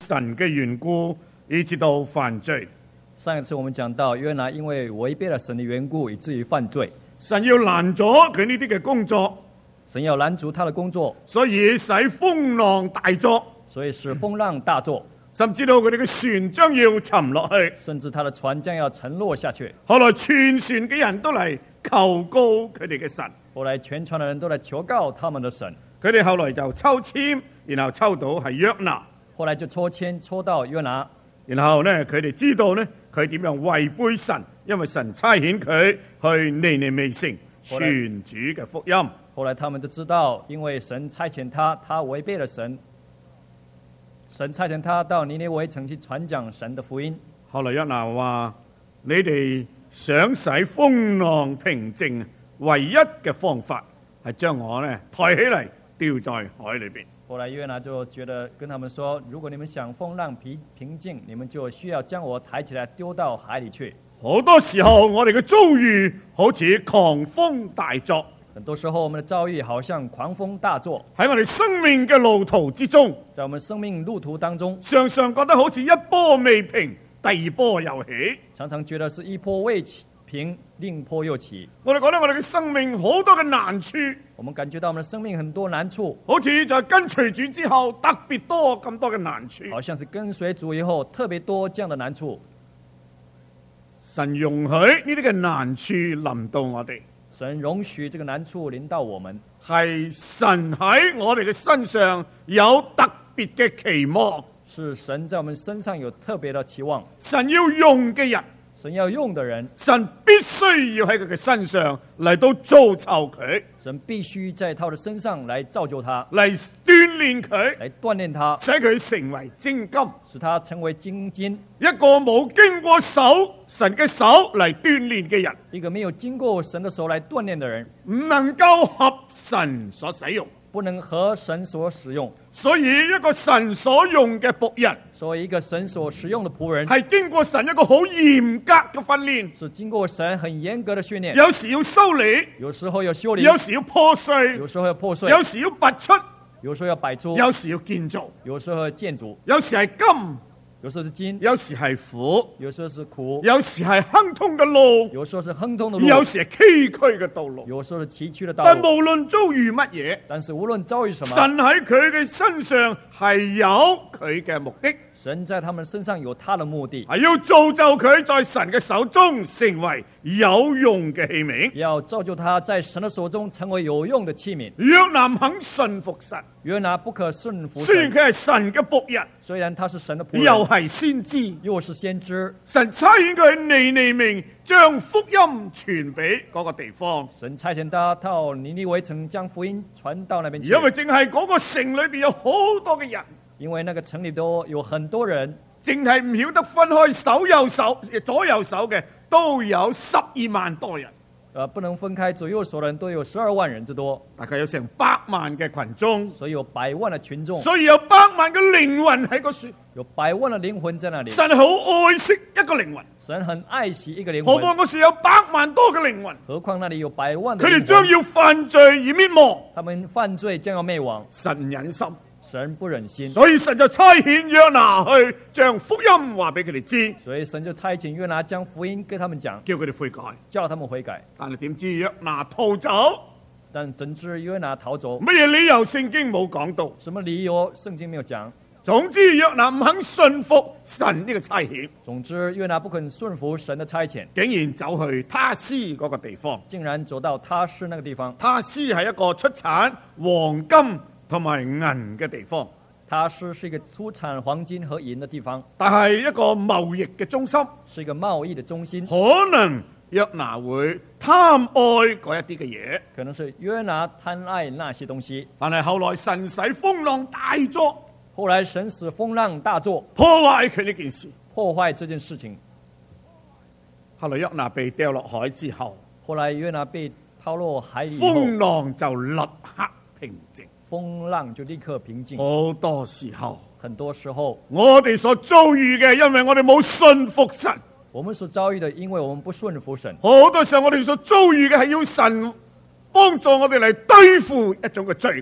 神嘅緣故，以致到犯罪。 上一次我们讲到，约拿因为违背了神的缘故，以至于犯罪。 神要攔阻佢呢啲嘅工作， 神要拦阻他的工作， 所以使風浪大作， 所以使風浪大作， 甚至到佢哋嘅船將要沉落去， 甚至他的船將要沉落下去。 後來全船嘅人都嚟求告佢哋嘅神。 後來全船的人都來求告他們的神。 佢哋後來就抽籤，然後抽到係約拿。 後來就抽籤抽到約拿。 然後呢，佢哋知道呢，佢點樣違背神，因為神差遣佢去尼尼微城傳主嘅福音。 後來他們就知道，因為神差遣他，他違背了神，神差遣他到尼尼微城去傳講神的福音。 後來約拿話：你哋想使風浪平靜，唯一嘅方法係將我呢抬起嚟掉在海裏邊。 後來約拿就覺得跟他們說：如果你們想風浪平靜，你們就需要將我抬起來丟到海裏去。 好多時候我哋嘅遭遇好似狂風大作， 很多時候我們的遭遇好像狂風大作， 喺我哋生命嘅路途之中， 在我們生命路途當中， 常常覺得好似一波未平，第二波又起， 常常覺得是一波未平，另一波又起。 我哋覺得我哋嘅生命好多嘅難處， 我們感覺到我們的生命很多難處， 好似在跟隨主之後特別多咁多嘅難處， 好像是跟隨主以後特別多這樣的難處。 神容許呢啲嘅難處臨到我哋， 神容許這個難處臨到我們， 係神喺我哋嘅身上有特別嘅期望， 是神在我們身上有特別的期望。 神要用嘅人， 神要用的人， 神必須要喺佢嘅身上嚟到造就佢， 神必須在他的身上來造就他， 嚟鍛煉佢， 來鍛煉他， 使佢成為精金， 使他成為精金。 一個冇經過神嘅手嚟鍛煉嘅人， 一個沒有經過神的手來鍛煉的人， 唔能夠合神所使用， 不能合神所使用。 所以一個神所用嘅僕人， 所以一個神所使用的僕人， 係經過神一個好嚴格嘅訓練， 是經過神很嚴格的訓練。 有時要修理， 有時候要修理， 有時要破碎， 有時候要破碎， 有時要拔出， 有時候要擺出， 有時要建造， 有時候要建築， 有時係金， 有時候是金， 有時係苦， 有時候是苦， 有時係亨通嘅路， 有時候是亨通的路， 有時係崎嶇嘅道路， 有時候是崎嶇的道但路。 無論遭遇乜嘢， 但是無論遭遇什麼， 神喺佢嘅身上係有佢嘅目的， 神在他們身上有他的目的， 係要造就佢在神嘅手中成為有用嘅器皿。 要造就他在神的手中成為有用的器皿。 約拿唔肯順服神， 約拿不可順服雖然神， 佢係神嘅僕人， 雖然他是神的僕人， 又係先知， 又是先知， 神差遣佢去尼尼微將福音傳俾嗰個地方， 神差遣他到尼尼微城將福音傳到那邊去。 因為淨係嗰個城裏邊有好多嘅人， 因為那個城裏都有很多人， 淨係唔曉得分開手右手左右手嘅都有12萬多人， 不能分開左右手的人都有12萬人之多， 大概有成100萬嘅群眾， 所以有100萬的群眾， 所以有100萬嘅靈魂喺個樹。 有100萬的靈魂在那裏。 神好愛惜一個靈魂， 神很愛惜一個靈何魂， 況個樹有100萬多嘅靈魂， 何況那裏有100萬的佢哋靈魂， 將要犯罪而滅亡， 他們犯罪將要滅亡， 神唔忍心， 神不忍心， 所以神就差遣約拿去將福音話俾佢哋知， 所以神就差遣約拿將福音跟他們講， 叫佢哋悔改。 叫他們悔改。 但係點知約拿逃走， 但怎知約拿逃走， 乜嘢理由聖經冇講到。 什麼理由聖經沒有講。 總之約拿唔肯信服神呢個差遣， 總之約拿不肯順服神的差遣， 竟然走去他施嗰個地方。 竟然走到他施那個地方。 他施係一個出產黃金同埋銀嘅地方， 他施是一個出產黃金和銀的地方， 但係一個貿易嘅中心， 是一個貿易的中心。 可能約拿會貪愛嗰一啲嘅嘢， 可能是約拿貪愛那些東西， 但係後來神使風浪大作， 後來神使風浪大作， 破壞佢呢件事。 破壞這件事情。 後來約拿被掉落海之後， 後來約拿被拋落海裡以後， 風浪就立刻平靜。 風浪就立刻平靜。 好多時候， 很多時候我哋所遭遇嘅，因為我哋冇信服神。 我們所遭遇的，因為我們不順服神。 好多時候我哋所遭遇嘅係要神幫助我哋嚟對付一種嘅罪過。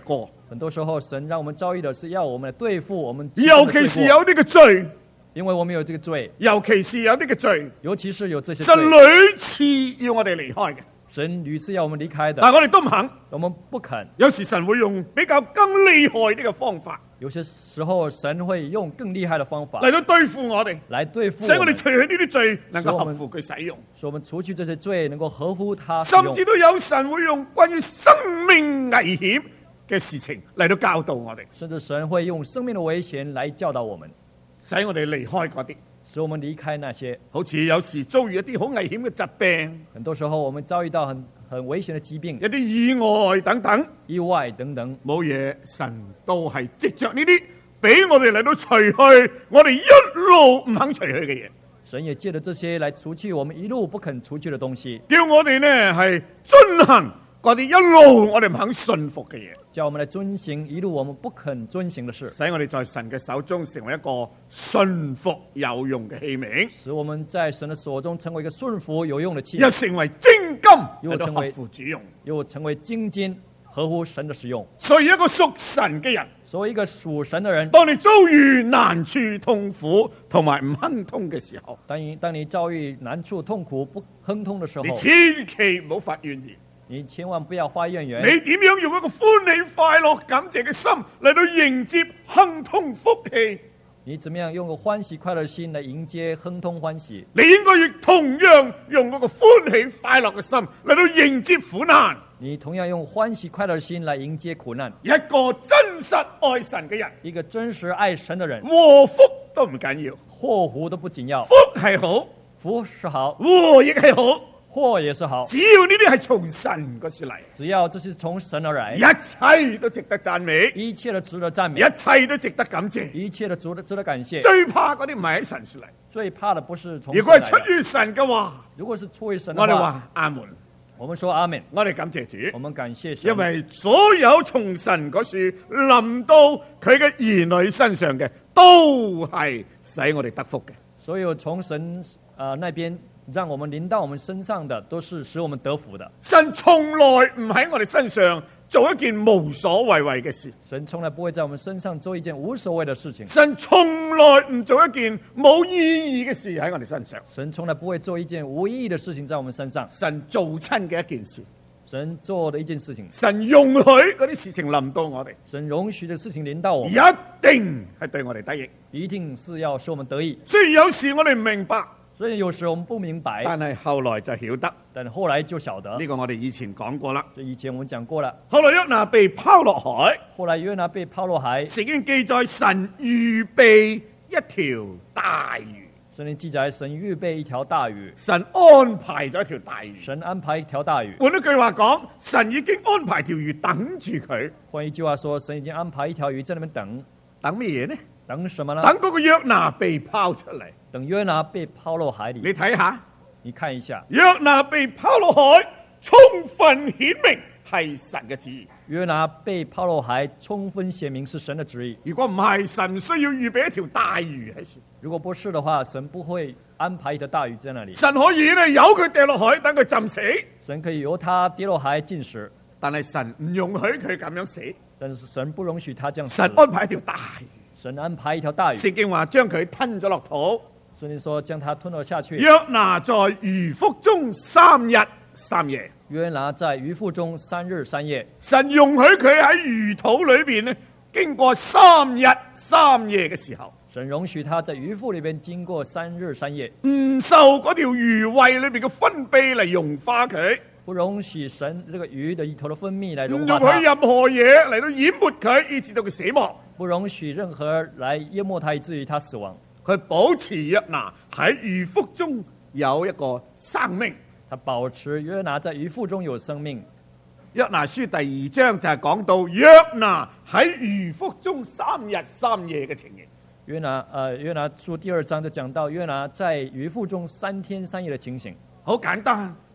很多時候，神讓我們遭遇的是要我們來對付我們， 尤其是有呢個罪， 因為我們有這個罪， 尤其是有呢個罪， 尤其是有這些神罪， 屢次要我哋離開嘅， 神屢次要我們離開的， 但我哋都唔肯。 我們不肯。 有時神會用比較更厲害啲嘅方法有些時候，神會用更厲害的方法嚟到對付我哋， 來對付使我哋我們， 除去呢啲罪能夠合乎佢使用。 使我們除去這些罪，能夠合乎他使用。 甚至都有神會用關於生命危險嘅事情嚟到教導我哋， 甚至神會用生命的危險來教導我們， 使我哋離開嗰啲。 使我們離開那些。 好似有時遭遇一啲好危險嘅疾病、 很多時候，我們遭遇到很危險的疾病一、啲意外等等， 意外等等， 冇嘢，神都係藉着呢啲，俾我哋嚟到除去我哋一路唔肯除去嘅嘢， 神也借着這些來除去我們一路不肯除去的東西， 叫我哋呢係遵行嗰啲一路我哋唔肯信服嘅嘢， 叫我們來遵行一路我們不肯遵行的事， 使我哋在神嘅手中成為一個信服有用嘅器皿， 使我們在神的手中成為一個順服有用的器又皿， 成為精金又嚟到合成為乎主用。 又成為精金合乎神的使用。 所以一個屬神嘅人， 所以一個屬神的人， 當你遭遇難處、痛苦同埋唔亨通嘅時候， 當你遭遇難處、痛苦、不亨通的時候， 你千祈唔好發怨言。 你千萬不要發怨言。 你點樣用一個歡喜、快樂、感謝嘅心嚟到迎接亨通福氣？ 你怎麼樣用個歡喜快樂的心來迎接亨通歡喜？ 你應該亦同樣用嗰個歡喜、快樂嘅心嚟到迎接苦難。 你同樣用歡喜快樂的心來迎接苦難。 一個真實愛神嘅人， 一個真實愛神的人， 禍福都唔緊要， 禍福都不緊要， 福係好， 福是好， 禍亦係好， 禍也是好。 只要呢啲係從神嗰處嚟， 只要這是從神而來， 一切都值得讚美， 一切都值得讚美， 一切都值得感謝。 一切都值得感謝。 最怕嗰啲唔係喺神處嚟， 最怕的不是從如果係神來的， 出於神嘅話， 如果是出於神的我哋話， 話阿門， 我們說阿門， 我哋感謝主。 我們感謝神， 因為所有從神嗰處臨到佢嘅兒女身上嘅，都係使我哋得福嘅。 所有從神那邊讓我們臨到我們身上的，都是使我們得福的。 神從來唔喺我哋身上做一件無所謂謂嘅事， 神從來不會在我們身上做一件無所謂的事情。 神從來唔做一件冇意義嘅事喺我哋身上。 神從來不會做一件無意義的事情在我們身上。 神做親嘅一件事， 神做的一件事情， 神容許嗰啲事情臨到我哋， 神容許的事情臨到我們， 一定係對我哋得益。 一定是要使我們得益。 雖然有時我哋唔明白， 所以有時我們不明白， 但係後來就曉得。 但後來就曉得。 呢個我哋以前講過啦。 這以前我們講過了。 後來約拿被拋落海， 後來約拿被拋落海， 聖經記載神預備一條大魚， 聖經記載神預備一條大魚， 神安排咗一條大魚。 神安排一條大魚。 換一句話講，神已經安排條魚等住佢。 換一句話說，神已經安排一條魚在那邊等， 等乜嘢呢？ 等什麼呢？ 等嗰個約拿被拋出嚟。 等約拿被拋落海裡。 你睇下， 你看一下， 約拿被拋落海，充分顯明係神嘅旨意。 約拿被拋落海，充分顯明是神的旨意。 如果唔係，神唔需要預備一條大魚喺處。 如果不是的話，神不會安排一條大魚在那裡。 神可以咧由佢掉落海，等佢浸死。 神可以由他跌落海浸死， 但係神唔容許佢咁樣死。 但是神不容許他這樣死。 神安排一條大魚。 神安排一條大魚。 聖經話將佢吞咗落肚。 聖經說將他吞了下去。 約拿在魚腹中3日3夜。 約拿在魚腹中3日3夜。 神容許佢喺魚肚裏邊咧，經過3日3夜嘅時候。 神容許他在魚腹裏邊經過3日3夜， 唔受嗰條魚胃裏邊嘅分泌嚟溶化佢， 不容許神這個魚的裏頭的分泌來融唔化它， 容許任何嘢嚟到淹沒佢，以致到佢死亡。 不容許任何來淹沒他，以至於他死亡。 佢保持約拿喺魚腹中有一個生命。 他保持約拿在魚腹中有生命。 約拿書第2章就係講到約拿喺魚腹中3日3夜嘅情形。 約拿書第2章就講到約拿在魚腹中3天3夜的情形。 好簡單，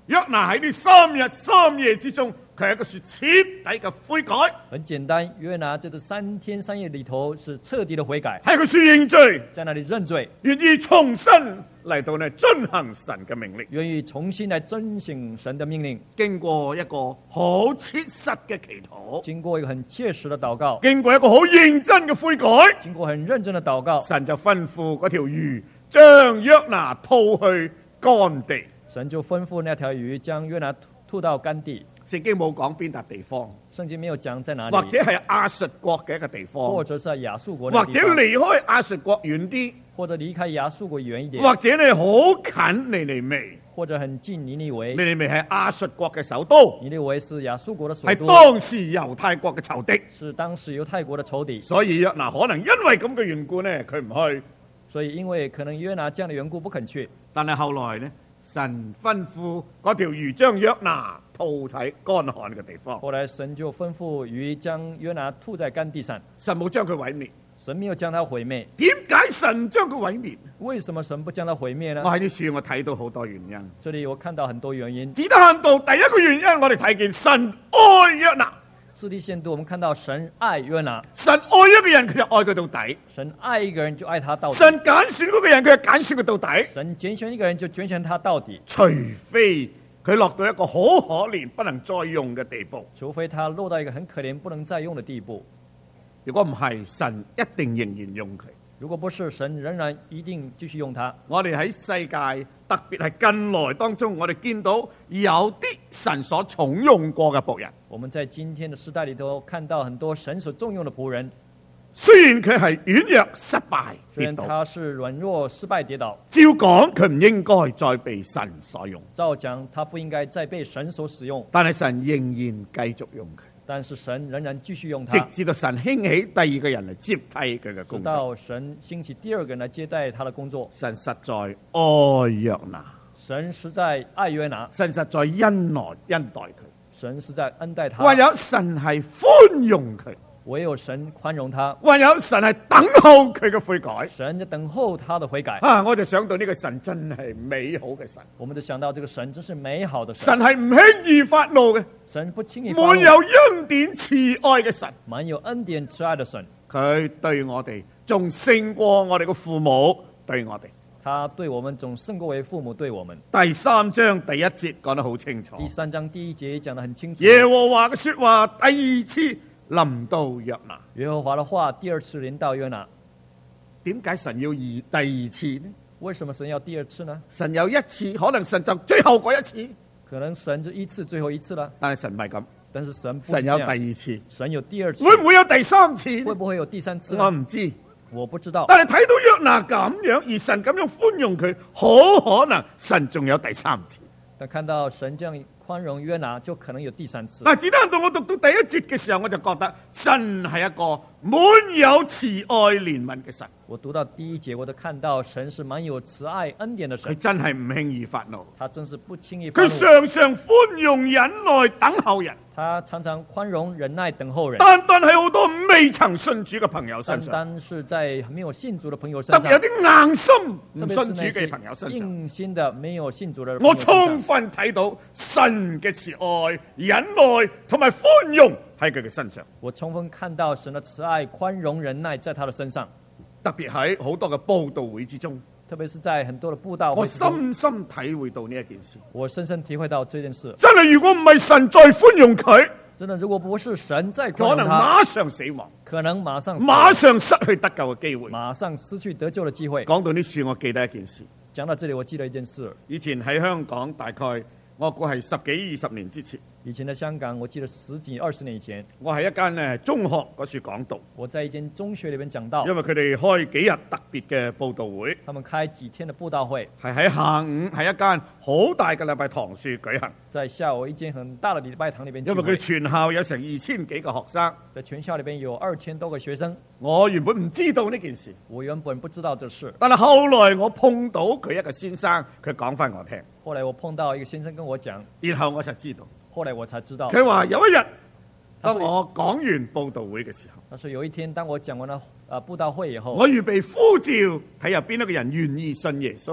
約拿喺呢3日3夜之中，佢係一個說徹底嘅悔改， 很簡單，約拿這3天3夜裏頭是徹底的悔改， 係佢說認罪， 在那裏認罪， 願意重新嚟到呢遵行神嘅命令， 願意重新來遵行神的命令， 經過一個好切實嘅祈禱， 經過一個很切實的禱告， 經過一個好認真嘅悔改， 經過很認真的禱告， 神就吩咐嗰條魚將約拿吐去乾地。 神就吩咐那條魚將約拿吐到乾地。 聖經冇講邊笪地方， 聖經沒有講在哪裡， 或者係亞述國嘅一個地方， 或者是亞述國的地方， 或者離開亞述國遠啲， 或者離開亞述國遠一點， 或者你好近尼尼微， 或者很近尼尼微。 尼尼微係亞述國嘅首都， 尼尼微是亞述國的首係都， 當時猶太國嘅仇敵， 是當時猶太國的仇敵。 所以約拿可能因為咁嘅緣故呢，佢唔去。 所以因為可能約拿這樣的緣故不肯去， 但係後來呢，神吩咐嗰條魚將約拿吐喺乾旱嘅地方。 後來神就吩咐魚將約拿吐在乾地上， 神冇將佢毀滅。 神沒有將它毀滅。 點解神將佢毀滅？ 為什麼神不將它毀滅呢？ 我喺啲書我睇到好多原因。 這裡我看到很多原因。 只得限度第一個原因，我哋睇見神愛約拿。 智力限度，我們看到神愛約拿。 神愛一個人，佢就愛佢到底。 神愛一個人就愛他到底。 神揀選嗰個人，佢就揀選佢到底。 神揀選一個人就揀選他到底。 除非佢落到一個好可憐不能再用嘅地步， 除非他落到一個很可憐不能再用的地步。 如果唔係，神一定仍然用佢。 如果不是，神仍然一定繼續用他。 我哋喺世界，特別係近來當中，我哋見到有啲神所重用過嘅僕人。 我們在今天的時代裏頭看到很多神所重用的僕人， 雖然佢係軟弱失敗雖然跌倒， 他是軟弱失敗跌倒， 照講佢唔應該再被神所用， 照講他不應該再被神所使用， 但係神仍然繼續用佢， 但是神仍然繼續用直他， 至到神興起第二個人嚟接替佢嘅直工作。 到神興起第二個人來接待他的工作。 神實在愛約拿， 神實在愛約拿， 神實在恩待佢， 神實在恩待他， 唯有神係寬容佢， 唯有神寬容他， 唯有神係等候佢嘅悔改。 神就等候他的悔改。 我就想到呢個神真係美好嘅神， 我們就想到這個神真是美好的神， 神係唔輕易發怒嘅， 神不輕易發怒， 滿有恩典慈愛嘅神。 滿有恩典慈愛的神， 佢對我哋仲勝過我哋嘅父母對我哋。 他對我們總勝過為父母對我們。 第3章第1節講得好清楚， 第3章第1節講得很清楚。 耶和華嘅說話第2次臨到約拿。 耶和華的話第2次臨到約拿。 點解神要第2次呢？ 為什麼神要第2次呢？ 神有1次，可能神就最後嗰1次， 可能神就一次最後一次了， 但係神唔係咁， 但是神不是神有第這樣， 2次， 神有第2次， 會唔會有第3次呢？ 會不會有第3次呢？ 我唔知， 我不知道。 但係睇到約拿咁樣，而神咁樣寬容佢，好可能神仲有第3次。 但看到神這樣寬容約拿，就可能有第3次。 嗱，只等到我讀到第1節嘅時候，我就覺得神係一個滿有慈愛憐憫嘅神。 我讀到第1節，我都看到神是滿有慈愛恩典的佢神， 真係唔輕易發怒， 他真是不輕易發怒， 佢常常寬容忍耐等候人。 他常常寬容忍耐等候人。 單喺好多未曾信主嘅朋友身上， 單是在沒有信主的朋友身上， 特別有啲硬心唔特別信主嘅是那些朋友身上， 硬心的沒有信主的朋我友身上充分睇到神嘅慈愛、忍耐同埋寬容喺佢嘅身上。 我充分看到神的慈愛、寬容、忍耐在他的身上， 特別喺好多嘅佈道會之中， 特別是在很多的佈道我會之中， 深深體會到呢一件事。 我深深體會到這件事。 真係如果唔係神再寬容佢， 真的，如果不是神再寬可能容他， 馬上死亡， 可能馬上死馬上失去得救嘅機會。 馬上失去得救的機會。 講到呢處，我記得一件事。 講到這裡，我記得一件事。 以前喺香港，大概我估係10幾20年之前， 以前的香港，我記得10幾20年以前， 我喺一間中學嗰處講道， 我在一間中學裡面講道， 因為佢哋開幾日特別嘅佈道會， 他們開幾天的佈道會， 係喺下午喺一間好大嘅禮拜堂處舉行。 在下午一間很大的禮拜堂裡面聚會， 因為佢全校有成2000幾個學生， 在全校裡邊有2000多個學生。 我原本唔知道呢件事， 我原本不知道這事， 但係後來我碰到佢一個先生，佢講翻我聽， 後來我碰到一個先生跟我講， 然後我就知道， 後來我才知道， 佢話有一日他說當我講完佈道會嘅時候， 他說有一天當我講完了佈道會以後， 我預備呼召睇入邊一個人願意信耶穌嘅，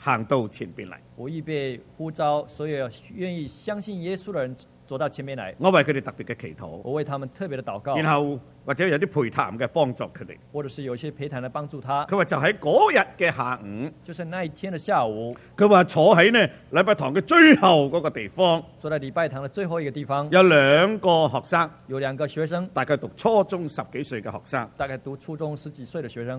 行到前邊嚟。 我預備呼召所有願意相信耶穌的人走到前面來。 我為佢哋特別嘅祈禱， 我為他們特別的禱告， 然後或者有啲陪談嘅幫助佢哋。 或者是有些陪談的幫助他。 佢話就喺嗰日嘅下午， 就是那一天的下午， 佢話坐喺呢禮拜堂嘅最後嗰個地方， 坐在禮拜堂的最後一個地方， 有2個學生， 有2個學生， 大概讀初中10幾歲嘅學生， 大概讀初中10幾歲的學生，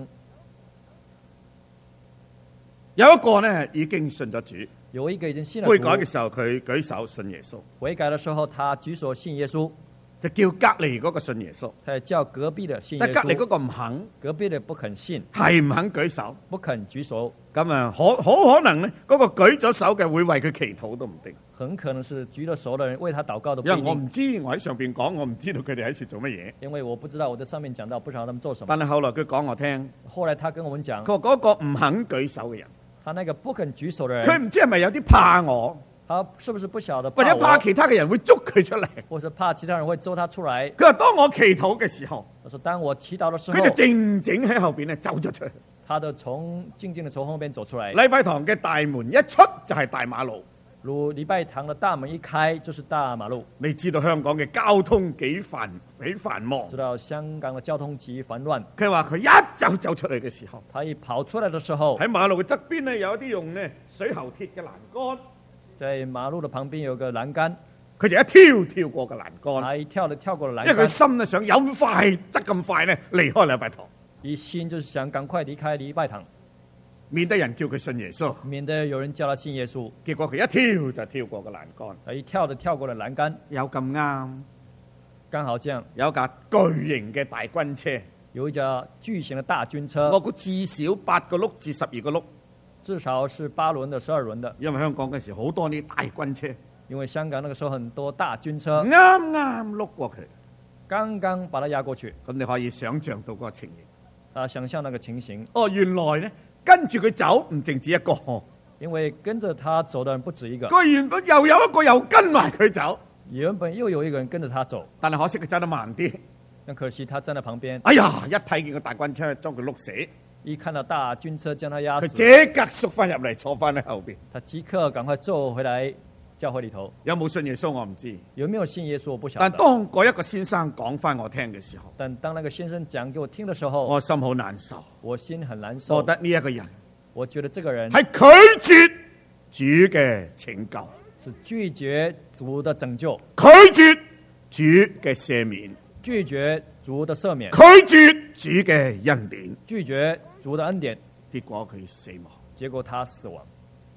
有一個呢已經信咗主， 有一個已經信了主。 悔改嘅時候佢舉手信耶穌， 悔改的時候他舉手信耶穌， 就叫隔離嗰個信耶穌， 他叫隔壁的信耶穌， 但隔離嗰個唔肯， 隔壁的不肯信， 係唔肯舉手， 不肯舉手， 咁啊好可能呢嗰個舉咗手嘅會為佢祈禱都唔定， 很可能是舉了手的人為他禱告都不因為我一定。 唔知我喺上邊講，我唔知道佢哋喺處做乜嘢。 因為我不知道我在上面講到不知道他們做什麼。 但係後來佢講我聽， 後來他跟我們講， 佢話嗰個唔肯舉手嘅人， 他那個不肯舉手的佢人， 唔知係咪有啲怕我， 他是不是不曉得或者我怕其他嘅人會捉佢出嚟。 或者怕其他人會揪他出來。 佢話當我祈禱嘅時候， 他說當我祈禱的時候佢，就靜靜喺後邊咧走咗出去。 他就靜靜的從後面走出來。 禮拜堂嘅大門一出就係大馬路， 如禮拜堂的大門一開就是大馬路。 你知道香港嘅交通幾繁忙知。道香港的交通極繁亂。 佢話佢一走出嚟嘅時候， 他一跑出來的時候， 喺馬路嘅側邊咧有一啲用呢水喉鐵嘅欄杆， 在馬路的旁邊有個欄杆， 佢就一跳過個欄杆， 他一跳過了欄因為佢杆， 心咧想有快則咁快咧離開禮拜堂， 一心就是想趕快離開禮拜堂， 免得人叫佢信耶穌。 免得有人叫他信耶穌。 結果佢一跳就跳過個欄杆， 他一跳過了欄杆， 有咁啱剛好這樣， 有一架巨型嘅大軍車， 有一架巨型的大軍車， 我估至少8個轆至12個轆， 至少是8輪的、12輪的。 因為香港嗰時好多呢大軍車， 因為香港那個時候很多大軍車， 啱碌過佢， 剛剛把它壓過去。 咁你可以想像到嗰個情形。 想象那個情形， 哦，原來呢跟住佢走唔淨止一個， 因為跟着他走的人不止一個， 佢原本又有一個又跟埋佢走， 原本又有一個人跟着他走， 但係可惜佢走得慢啲。 但可惜他站在旁邊， 哎呀，一睇見個大軍車將佢碌死， 一看到大軍車將他壓死， 佢即刻縮翻入嚟坐翻喺後邊。 他即刻趕快走回來教會裏頭。 有冇信耶穌我唔知， 有沒有信耶穌我不曉但得。 當嗰一個先生講翻我聽嘅時候， 但當那個先生講給我聽的時候， 我心好難受。 我心很難我受。 覺得呢一個人我覺得這個人係拒絕主嘅拯救， 是拒絕主的拯救， 拒絕主嘅赦免， 拒絕主的赦免， 拒絕主嘅恩典， 拒絕主的恩典， 結果佢死亡。 結果他死亡。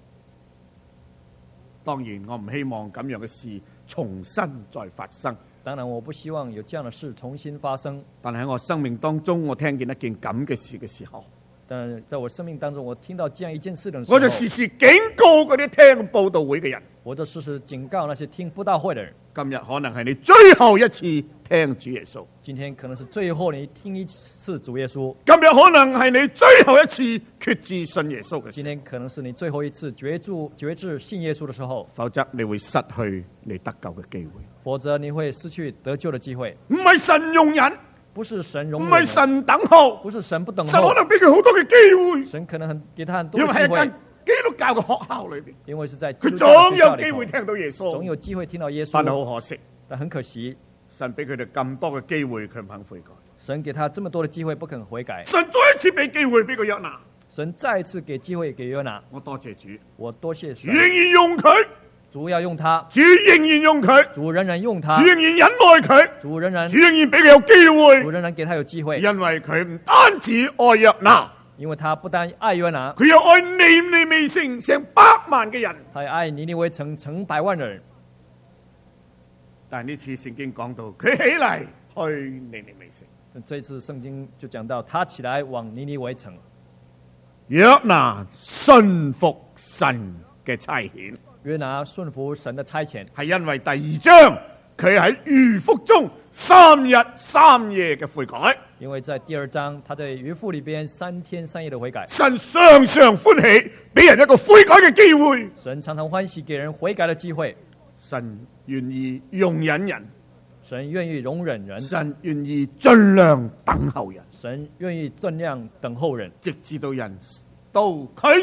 當然，我唔希望咁樣嘅事重新再發生。 當然，我不希望有這樣的事重新發生。 但係喺我生命當中，我聽見一件咁嘅事嘅時候， 但在我生命當中，我聽到這樣一件事的時候， 我就時時警告嗰啲聽佈道會嘅人。 我就時時警告那些聽布道會的人。 今日可能係你最後一次聽主耶穌， 今天可能是最後你聽一次主耶穌。 今日可能係你最後一次決志信耶穌嘅時候， 今天可能是你最後一次決志信耶穌的時候， 否則你會失去你得救嘅機會。 否則你會失去得救的機會。 唔係神容忍， 不是神容唔忍， 係神等候， 不是神不等候， 神可能俾佢好多嘅機會， 神可能給他很多因為的機會喺一間，基督教嘅學校裏邊， 因為是在基佢督教的總有學校裏頭機會聽到耶穌， 總有機會聽到耶但係穌， 好可惜， 但很可惜， 神俾佢哋咁多嘅機會，佢唔肯悔改。 神給他這麼多的機會，不肯悔改。 神再一次俾機會俾個約拿， 神再一次給機會給約拿， 我多謝主， 我多謝主神， 仍然用佢， 主要用他， 主仍然用佢， 主仍然用他主，仍然忍耐佢， 主仍然主仍然俾佢有機會主。仍然給他有機會， 因為佢唔單止愛約拿， 因為他不但愛約拿， 佢又愛尼尼微城成百萬嘅人。 他還愛尼尼微成百萬的人。 但係呢次聖經講到佢起嚟去尼尼微城， 這一次聖經就講到他起來往尼尼微城， 約拿信服神嘅差遣， 約拿順服神的差遣， 係因為第2章佢喺魚腹中3日3夜嘅悔改， 因為在第2章他在魚腹裏邊3天3夜的悔改， 神常常歡喜俾人一個悔改嘅機會， 神常常歡喜給人悔改的機會， 神願意容忍人， 神願意容忍人， 神願意盡量等候人， 神願意盡量等候人， 直至到人都拒絕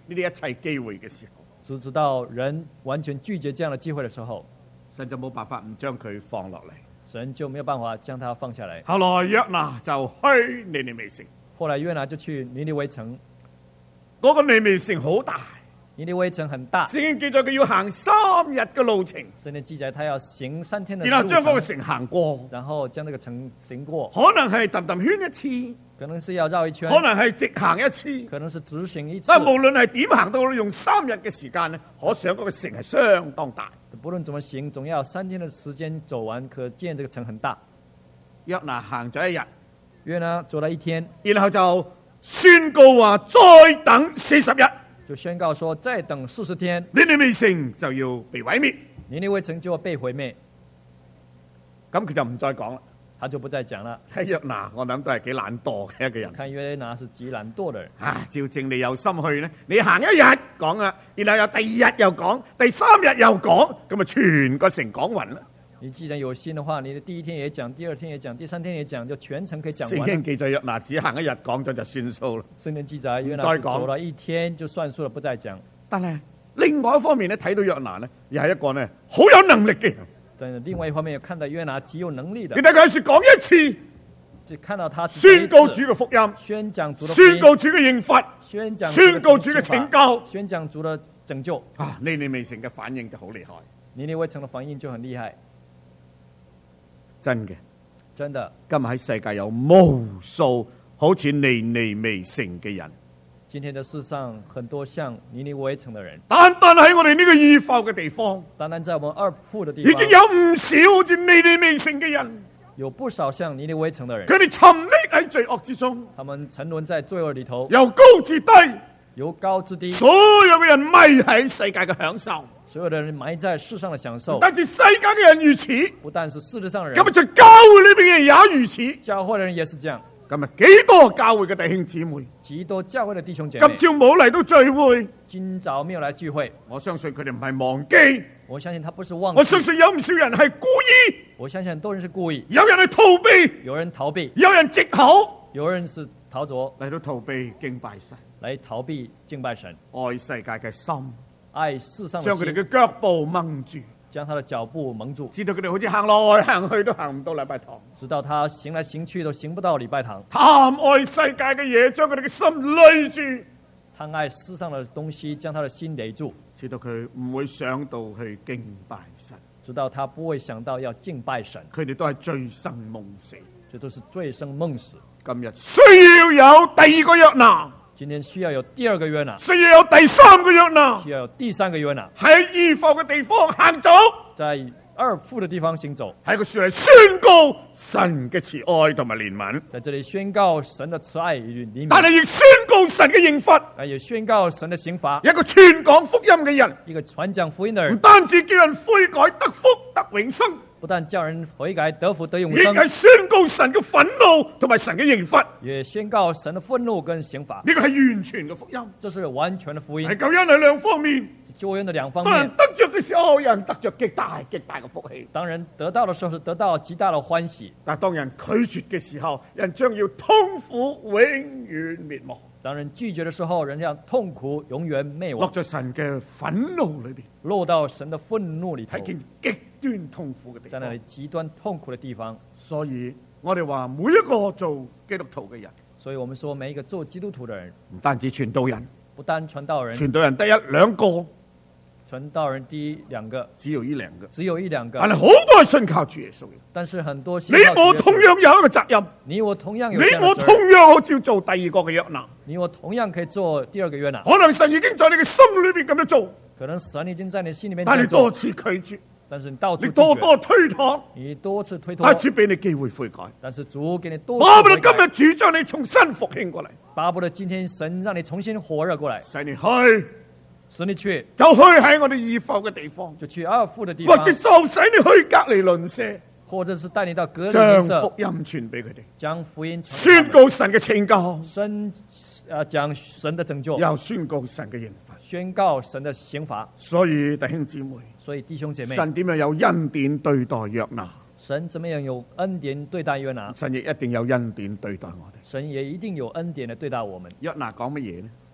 呢啲一切機會嘅時候， 直到人完全拒絕這樣的機會的時候， 神就冇辦法唔將佢放落嚟。 神就沒有辦法將它放下來。 後來約拿就去尼尼微城， 後來約拿就去尼尼微城， 嗰個尼尼微城好大， 尼尼微城很大， 聖經記載佢要行3日嘅路程， 聖經記載他要行3天的路程， 然後將嗰個城行過， 然後將這個城行過， 可能係氹氹圈一次， 可能是要繞一圈， 可能係直行一次， 可能是直行一次。 但無論係點行到用3日嘅時間咧，可想嗰個城係相當大。 不論怎麼行，總要3天的時間走完，可見這個城很大。 約拿行咗1日， 約拿走了1天， 然後就宣告話再等40日， 就宣告說再等40天， 尼尼微城就要被毀滅。 尼尼微城就要被毀滅。 咁佢就唔再講啦。 他就不再講了。 睇約拿，我諗都係幾懶惰嘅一個人。 看約拿是極懶惰的人。 照正你有心去呢，你行1日講啦，然後又第2日又講，第3日又講，咁啊全個城講勻啦。 你既然有心的話，你的第1天也講，第2天也講，第3天也講，就全程可以講完。 聖經記載約拿只行1日講咗就算數啦。 聖經記載約拿只走了1天就算數了，不再講。 但係另外一方面咧，睇到約拿呢，又係一個呢好有能力嘅人。 但另外一方面又看到約拿極有能力的。 你睇佢喺說講1次， 就看到他宣告主嘅福音， 宣講主的福音， 宣告主嘅刑罰，宣告主嘅拯救， 宣講主的拯救。 尼尼微城嘅反應就好厲害。 尼尼微城的反應就很厲害。 真嘅， 真的。 今日喺世界有無數好似尼尼微城嘅人。 今天的世上很多像尼尼微城的人， 單喺我哋呢個以弗嘅地方， 單在我們二父的地方， 已經有唔少好似尼尼微城嘅人， 有不少像尼尼微城的人， 佢哋沉溺喺罪惡之中， 他們沉淪在罪惡裏頭， 由高至低， 由高至低， 所有嘅人迷喺世界嘅享受， 所有的人埋在世上的享受， 唔單止世界嘅人如此， 不但是世界上的人， 今日在教會裏邊嘅人也如此， 教會的人也是這樣。 今日幾多教會嘅弟兄姊妹， 極多教會的弟兄姐妹， 今朝冇嚟到聚會， 今早沒有來聚會， 我相信佢哋唔係忘記， 我相信他不是忘記， 我相信有唔少人係故意， 我相信很多人是故意， 有人係逃避， 有人逃避， 有人藉口， 有人是逃走嚟到逃避敬拜神， 來逃避敬拜神， 愛世界嘅心， 愛世上的將心， 佢哋嘅腳步掹住。 將他的腳步蒙住， 知道佢哋好似行來行去都行唔到禮拜堂， 直到他行來行去都行不到禮拜堂。 貪愛世界嘅嘢，將佢哋嘅心累住， 貪愛世上的東西，將他的心累住， 直到佢唔會想到去敬拜神， 直到他不會想到要敬拜神。 佢哋都係醉生夢死， 這都是醉生夢死。 今日需要有第2個約拿， 今天需要有第2個約拿， 需要有第3個約拿， 需要有第3個約拿， 喺以弗嘅地方行走， 在二父的地方行走， 喺個樹嚟宣告神嘅慈愛同埋憐憫， 在這裡宣告神的慈愛與憐憫， 但係亦宣告神嘅刑罰， 也宣告神的刑罰。 一個傳講福音嘅人， 一個傳講福音的人， 唔單止叫人悔改得福得永生， 不但叫人悔改得福得永亦生， 係宣告神嘅憤怒同埋神嘅刑罰， 也宣告神的憤怒跟刑罰。 呢個係完全嘅福音， 這是完全的福音。 係救恩係兩方面， 救恩的兩方當人面。 得着嘅時候，有人得着極大極大嘅福氣； 當人得到的時候，是得到極大的歡喜； 但當人拒絕嘅時候，人將要痛苦永遠滅亡。 當人拒絕的時候，人要痛苦永遠滅亡。 落在神嘅憤怒裏邊， 落到神的憤怒裏頭， 睇見極端痛苦嘅地方。 在那裡極端痛苦的地方。 所以我哋話每一個做基督徒嘅人， 所以我們說每一個做基督徒的人， 唔單止傳道人， 不單傳道人， 傳道人得1、2個， 傳道人第一2個， 只有1、2個， 只有1、2個。 但係好多係信靠主耶穌嘅。 但是很多你我同樣有一個責任， 你我同樣有你這樣的責任， 我同樣好似要做第2個嘅約拿。 你我同樣可以做第2個約拿。 可能神已經在你嘅心裏邊咁樣做， 可能神已經在你心裏面但這樣做， 你多次拒絕， 但是你到處拒絕， 你多多推搪， 你多次推但係脫， 主俾你機會悔改， 但是主給你多巴不得次悔改， 今日主將你重新復興過嚟， 巴不得今天神讓你重新火熱過來， 使你去使你去就去喺我哋以弗嘅地方， 就去二父的地方， 或者受使你去隔離鄰舍， 或者是帶你到隔離將鄰舍福音傳俾佢哋， 將福音傳給他宣們， 告神嘅拯救， 講神的拯救， 又宣告神嘅刑罰。 宣告神的刑罰。 所以弟兄姊妹， 所以弟兄姐妹， 神點樣有恩典對待約拿， 神怎麼樣有恩典對待約拿， 神亦一定有恩典對待我哋。 神也一定有恩典的對待我們。 約拿講乜嘢呢？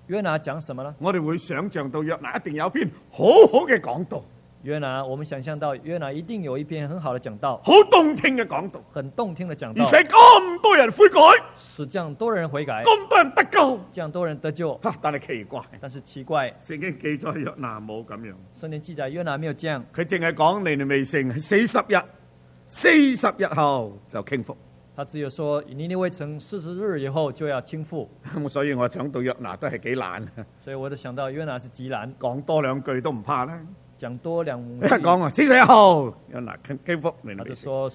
約拿講什麼呢？ 我哋會想像到約拿一定有一篇好好嘅講道， 約拿，我們想象到約拿一定有一篇很好的講道， 好動聽嘅講道， 很動聽的講而道， 且咁多人悔改， 使這樣多人悔改， 咁多人得救。 這樣多人得救。 但係奇怪， 但是奇怪， 聖經記載約拿冇咁樣， 聖經記載約拿沒有這樣， 佢淨係講尼尼微城係40日後就傾覆。 他只有說尼尼微城40日以後就要傾覆。 所以我想到約拿都係幾懶， 所以我就想到約拿是極懶， 講多兩句都唔怕啦。 講多兩一講啊，40日後約拿傾覆尼尼他就微城。 說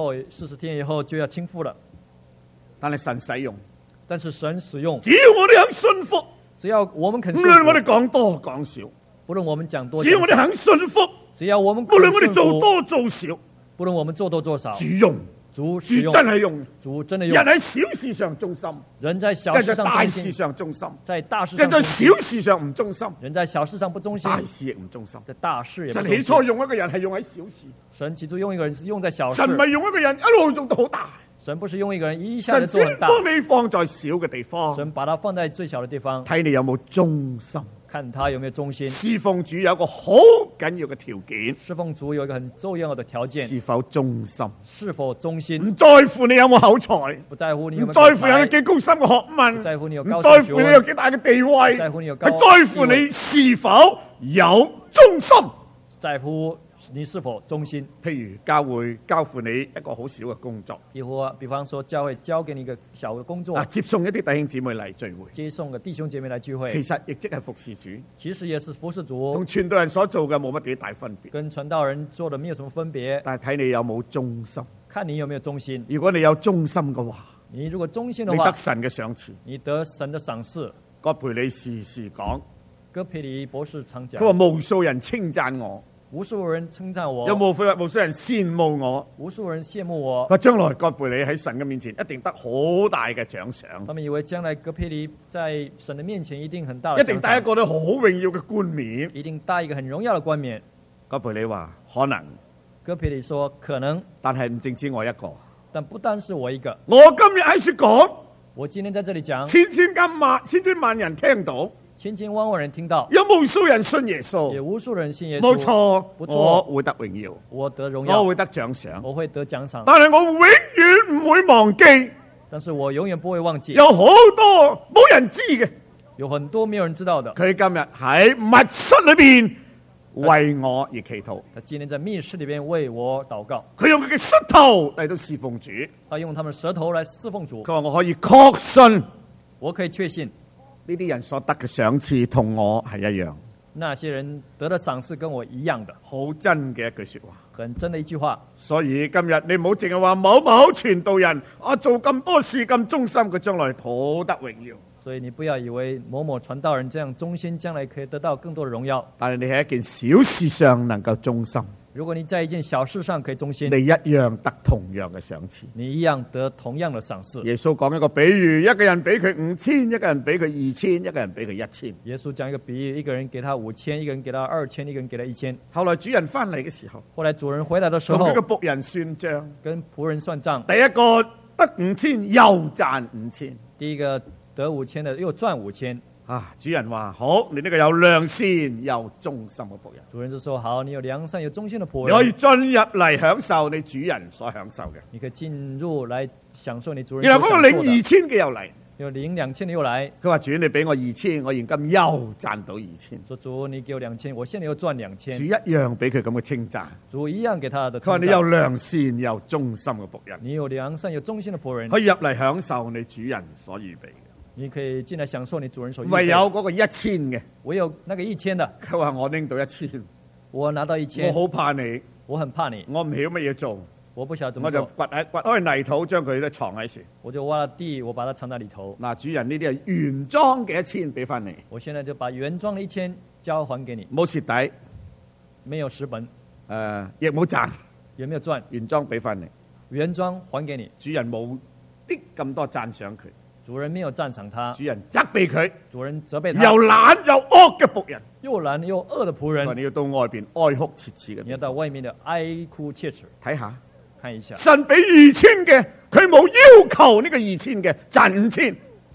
40天以後就要傾覆了。 但係神使用， 但是神使用， 只要我哋肯信服， 只要我們肯無信服， 論我哋講多講少， 不論我們講多只要我哋講少， 肯信服， 只要我們無論我哋做肯信服， 多做少， 不論我們做多做少， 主用，主主使用， 真係用。 主真的用人。喺小事上忠心， 人在小人在事上忠大事心， 上忠心， 在大事人在上忠心， 小事上唔忠心， 人在小事上不忠心， 大事亦唔忠心。 在大事也不神忠心。 起初用一個人係用喺小事， 神起初用一個人是用在小事神，唔係用一個人一路做到好大。 神不是用一個人一下神子做很大， 先幫你放在小嘅地方， 神把它放在最小的地方， 睇你有冇忠心。 看他有沒有忠心。 侍奉主有一個好緊要嘅條件， 侍奉主有一個很重要的條件， 是否忠心？ 是否忠心， 唔在乎你有冇口才， 不在乎你有唔沒有在乎有口才， 幾高深嘅學不問， 在乎你有唔高在乎你有深學問， 幾大嘅地位， 在乎你有高係在乎你是否有忠心。 在乎你是否忠心。 譬如教會交付你一個好少嘅工作， 比方說教會交給你一個小的工作， 接送一啲弟兄姊妹嚟聚會， 接送個弟兄姐妹來聚會， 其實亦即係服侍主， 其實也是服侍主同，傳道人所做嘅冇乜幾大分別。 跟傳道人做的沒有什麼分別， 但係睇你有冇忠心。 看你有沒有忠心。 如果你有忠心嘅話， 你如果忠心的話你得，神嘅賞賜。 你得神的賞賜。 葛培理時時講， 戈培理博士常講， 佢話無數人稱讚我， 無數人稱讚我， 有無數人羨慕我。 無數人羨慕我佢。話將來葛培理喺神嘅面前一定得好大嘅獎賞， 他們以為將來戈培理在神的面前一定很大的一定戴一獎賞， 個咧好榮耀嘅冠冕。 一定戴一個很榮耀的冠冕。 葛培理話可能， 戈培理說可能， 但係唔淨止我一個。 但不單是我一個。 我今日喺說講， 我今天在這裡講， 千千萬人聽到， 千千萬萬人聽到， 有無數人信耶也穌。 無數人信耶冇穌。 錯， 不錯我會得榮耀， 我得榮耀， 我會得獎賞。 我會得獎賞， 但係我永遠唔會忘記， 但是我永遠不會忘記， 有好多冇人知嘅， 有很多沒有人知道的。 佢今日喺密室裏邊為我而祈禱。 他今天在密室裡邊為我禱告， 佢用佢嘅膝頭嚟到侍奉主。 他用他們的舌頭來侍奉主。 佢話我可以確信我可以確信， 呢啲人所得嘅賞賜同我係一樣， 那些人得的賞賜跟我一樣的， 好真嘅一句說話。 很真的一句話。 所以今日你唔好淨係話某某傳道人做咁多事咁忠心，佢將來討得榮耀。 所以你不要以為某某傳道人這樣忠心，將來可以得到更多的榮耀。 但係你喺一件小事上能夠忠心， 如果你在一件小事上可以忠心， 你一樣得同樣嘅賞賜。 你一樣得同樣的賞賜。 耶穌講一個比喻，一個人俾佢5000，一個人俾佢2000，一個人俾佢1000。 耶穌講一個比喻，一個人給他5000，一個人給他2000，一個人給他1000。 後來主人翻嚟嘅時候， 後來主人回來的時候同佢，個僕人算賬， 跟僕人算賬， 第一個得5000，又賺5000。 第一個得5000的又賺5000。 主人話好，你呢個有良善又忠心嘅僕人， 主人就說：好，你有良善有忠心的僕你可以人， 進入嚟享受你主人所享受嘅。 你可以進入來享受你主人然後嗰個領所享受的。 2000嘅又嚟， 有領2000的又來， 佢話主你俾我2000，我現今又賺到2000。 說主你給我2000，我現在又賺主 2000。 一樣俾佢咁嘅稱讚。 主一樣給他的佢話稱讚。 你有良善又忠心嘅僕人， 你有良善有忠心的僕人， 可以入嚟享受你主人所預備嘅。 你可以進來享受你主人所預備。 唯有嗰個1000嘅， 唯有那個1000的， 佢話我拎到1000， 我拿到我 1000， 好怕你， 我很怕你， 我唔曉乜嘢做， 我不曉得怎麼我就做， 掘開泥土，將佢咧藏喺樹。 我就挖了地，我把它藏在裡頭。 嗱，主人呢啲係原裝嘅1000俾翻你， 我現在就把原裝的1000交還給你， 冇蝕底， 沒有蝕本， 亦冇賺， 也沒有賺， 原裝俾翻你。 原裝還給你。 主人冇啲咁多讚賞佢， 主人沒有讚賞他， 主人責備佢， 主人責備他， 又懶又惡嘅僕人。 又懶又惡的僕人佢話，你要到外邊哀哭切齒嘅你要到外面的哀哭切齒。 睇下。 看一下， 神俾2000嘅，佢冇要求呢個2000嘅賺5000。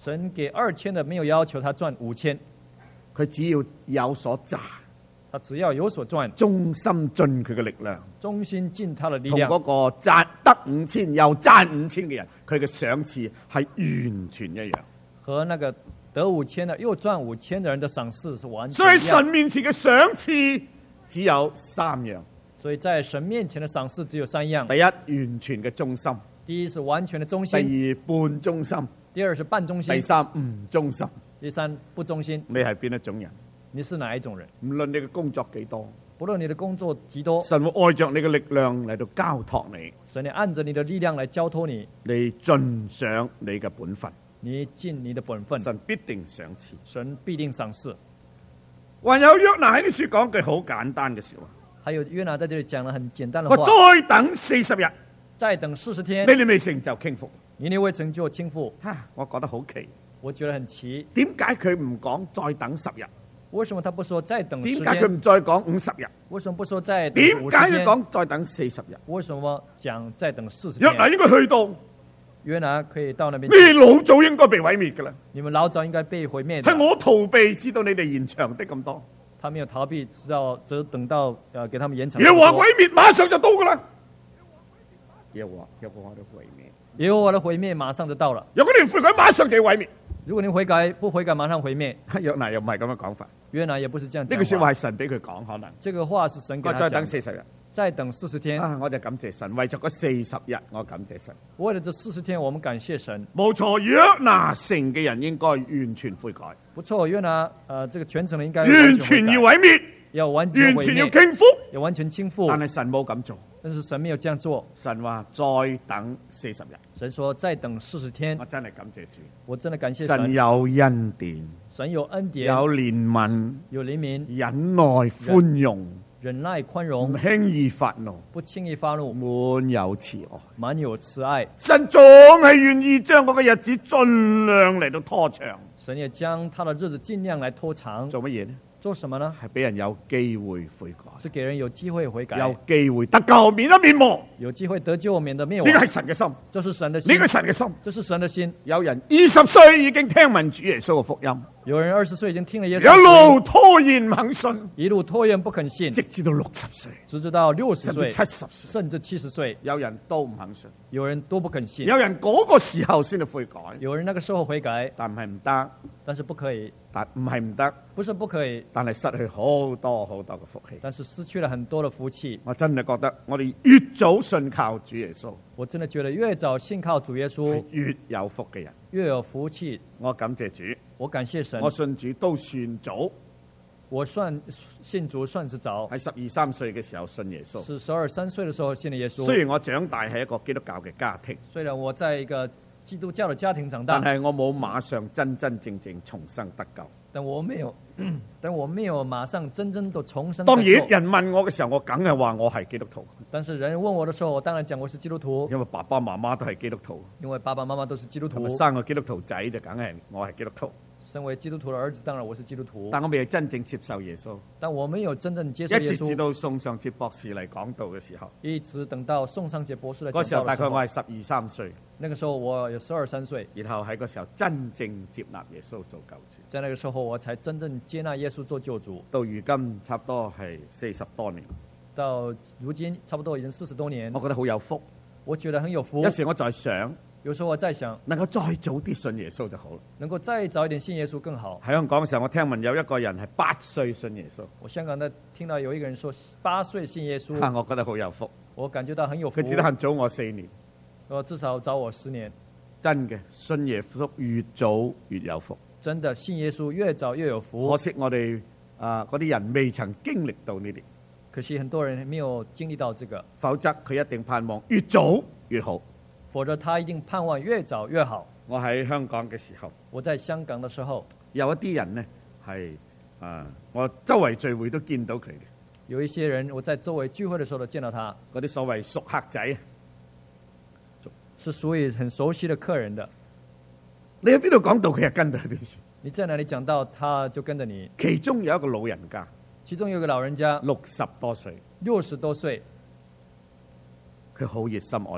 神给2000的没有要求他赚5000， 佢只要有所賺， 他只要有所賺， 忠心盡佢嘅力量， 忠心盡他的力量。 同嗰個賺得5000又賺5000嘅人，佢嘅賞賜係完全一樣。 和那個得5000的又賺5000的人的賞賜是完全所以一樣。 神面前嘅賞賜只有3樣。 所以在神面前的賞賜只有3樣。 第一，完全嘅忠心； 第一是完全的忠第心， 二，半忠心； 第二是半忠心第，三，唔忠心。 第三不忠心。 你係邊一種人？ 你是哪一種人？ 唔論你嘅工作幾多， 不論你的工作幾多， 神會愛着你嘅力量嚟到交託你， 神你按着你的力量來交託你， 你盡上你嘅本分， 你盡你的本分， 神必定賞賜。 神必定賞賜。 還有約拿喺啲書講句好簡單嘅說話， 還有約拿在這裡講了很簡單的我話， 再等40日， 再等40天， 你哋未成就傾覆。 尼尼微城就傾覆。 我覺得好奇， 我覺得很奇， 點解佢唔講再等10日？ 為什麼他不說再等10 點解佢天？ 唔再講50日？ 為什麼不說再等點 50 解要天？ 講再等40日？ 為什麼講再等40 約拿天？ 應該去到約拿可以到那邊你去， 老早應該被毀滅噶啦， 你們老早應該被毀滅的。 係我逃避，知道你哋延長的咁多。 他沒有逃避，直到等到給他們延長。 耶和華毀滅馬上就到噶啦，耶和華的毀滅， 耶和華的毀滅馬上就到了。 如果你唔悔改，馬上就要毀滅。 如果你悔改不悔改，馬上毀滅。 約拿又唔係咁嘅講法， 約拿也不是這樣講。 呢句說話係神俾佢講，可能這個話是神給他我再等講的。 40日。 再等40天， 我就感謝神，為咗嗰40日，我感謝神。 為了這40天，我們感謝神。 冇錯，約拿城嘅人應該完全悔改， 不錯，約拿這個全城人應該完全要毀滅， 要完全毀完全要滅， 傾覆。 要完全傾覆。 但係神冇咁做， 但是神沒有這樣做。 神話再等40日。 神說再等40天我，真係感謝主， 我真的感謝神神。 有恩典， 神有恩典， 有憐憫， 有憐憫， 忍耐寬容， 忍耐寬唔容， 輕易發怒， 不輕易發怒， 滿有慈愛。 滿有慈愛。 神總係願意將嗰個日子盡量嚟到拖長， 神也將他的日子盡量來拖長。 做乜嘢呢？ 做什麼呢？ 係俾人有機會悔改， 是給人有機會悔改， 有機會得救，免得滅亡。 有機會得救，免得滅呢個亡。 係神嘅心， 這是神的心呢個，係神嘅心。 這是神的心。 有人20歲已經聽聞主耶穌嘅福音， 有人20歲已經聽了耶穌一的福路音， 拖延唔肯信， 一路拖延不肯信， 直至到60歲， 直至到60 甚至歲， 70歲， 甚至70歲， 有人都唔肯信， 有人都不肯信。 有人嗰個時候先至悔改， 有人那個時候悔改， 但係唔得， 但是不可以， 但唔係唔得， 不是不可以， 但係失去好多好多嘅福氣。 但是失去了很多的福氣。 我真係覺得我哋越早信靠主耶穌， 我真的覺得越早信靠主耶穌係，越有福嘅人。 越有福氣。 我感謝主， 我感謝神我，信主都算早， 我算信主算是早， 喺12、13歲嘅時候信耶穌。 是12、13歲的時候信了耶穌。 雖然我長大喺一個基督教嘅家庭， 雖然我在一個基督教的家庭長大， 但係我冇馬上真真正正重生得救。 但我沒有馬上真正的重生。 當然，人問我嘅時候，我梗係話我係基督徒， 但是人問我的時候，我當然講我是基督徒， 因為爸爸媽媽都係基督徒， 因為爸爸媽媽都是基督徒。 生個基督徒仔就梗係我係基督徒。 身為基督徒的兒子，當然我是基督徒。 但我未真正接受耶穌， 但我沒有真正接受耶一直至穌， 到宋尚節博士嚟講道嘅時候， 一直等到宋尚節博士來嗰時候講道的時候， 大概我係12、13歲， 那個時候我有12、13歲， 然後喺嗰時候真正接納耶穌做救主。 在那個時候我才真正接納耶穌做救主。 到如今差不多係40多年， 到如今差不多已經40多年我，覺得好有福。 我覺得很有福有。時我在想， 有時候我在想， 能夠再早啲信耶穌就好啦。 能夠再早一點信耶穌更好。 喺香港嘅時候，我聽聞有一個人係8歲信耶穌， 我香港的聽到有一個人說8歲信耶穌， 我覺得好有福。 我感覺到很有福。 佢只得肯早我4年， 至少早我10年。 真嘅信耶穌越早越有福。 真的信耶穌越早越有福可。惜我哋嗰啲人未曾經歷到呢啲， 可惜很多人沒有經歷到這個， 否則佢一定盼望越早越好。 否則他一定盼望越早越好。 我喺香港嘅時候， 我在香港的時候， 有一啲人呢係我周圍聚會都見到佢嘅， 有一些人我在周圍聚會的時候都見到他， 嗰啲所謂熟客仔。 是屬於很熟悉的客人的。 你喺邊度講到佢係跟到邊處？ 你在哪裡講到他就跟着你。 其中有一個老人家， 其中有個老人家 60多歲， 60多歲， 佢好熱心愛主，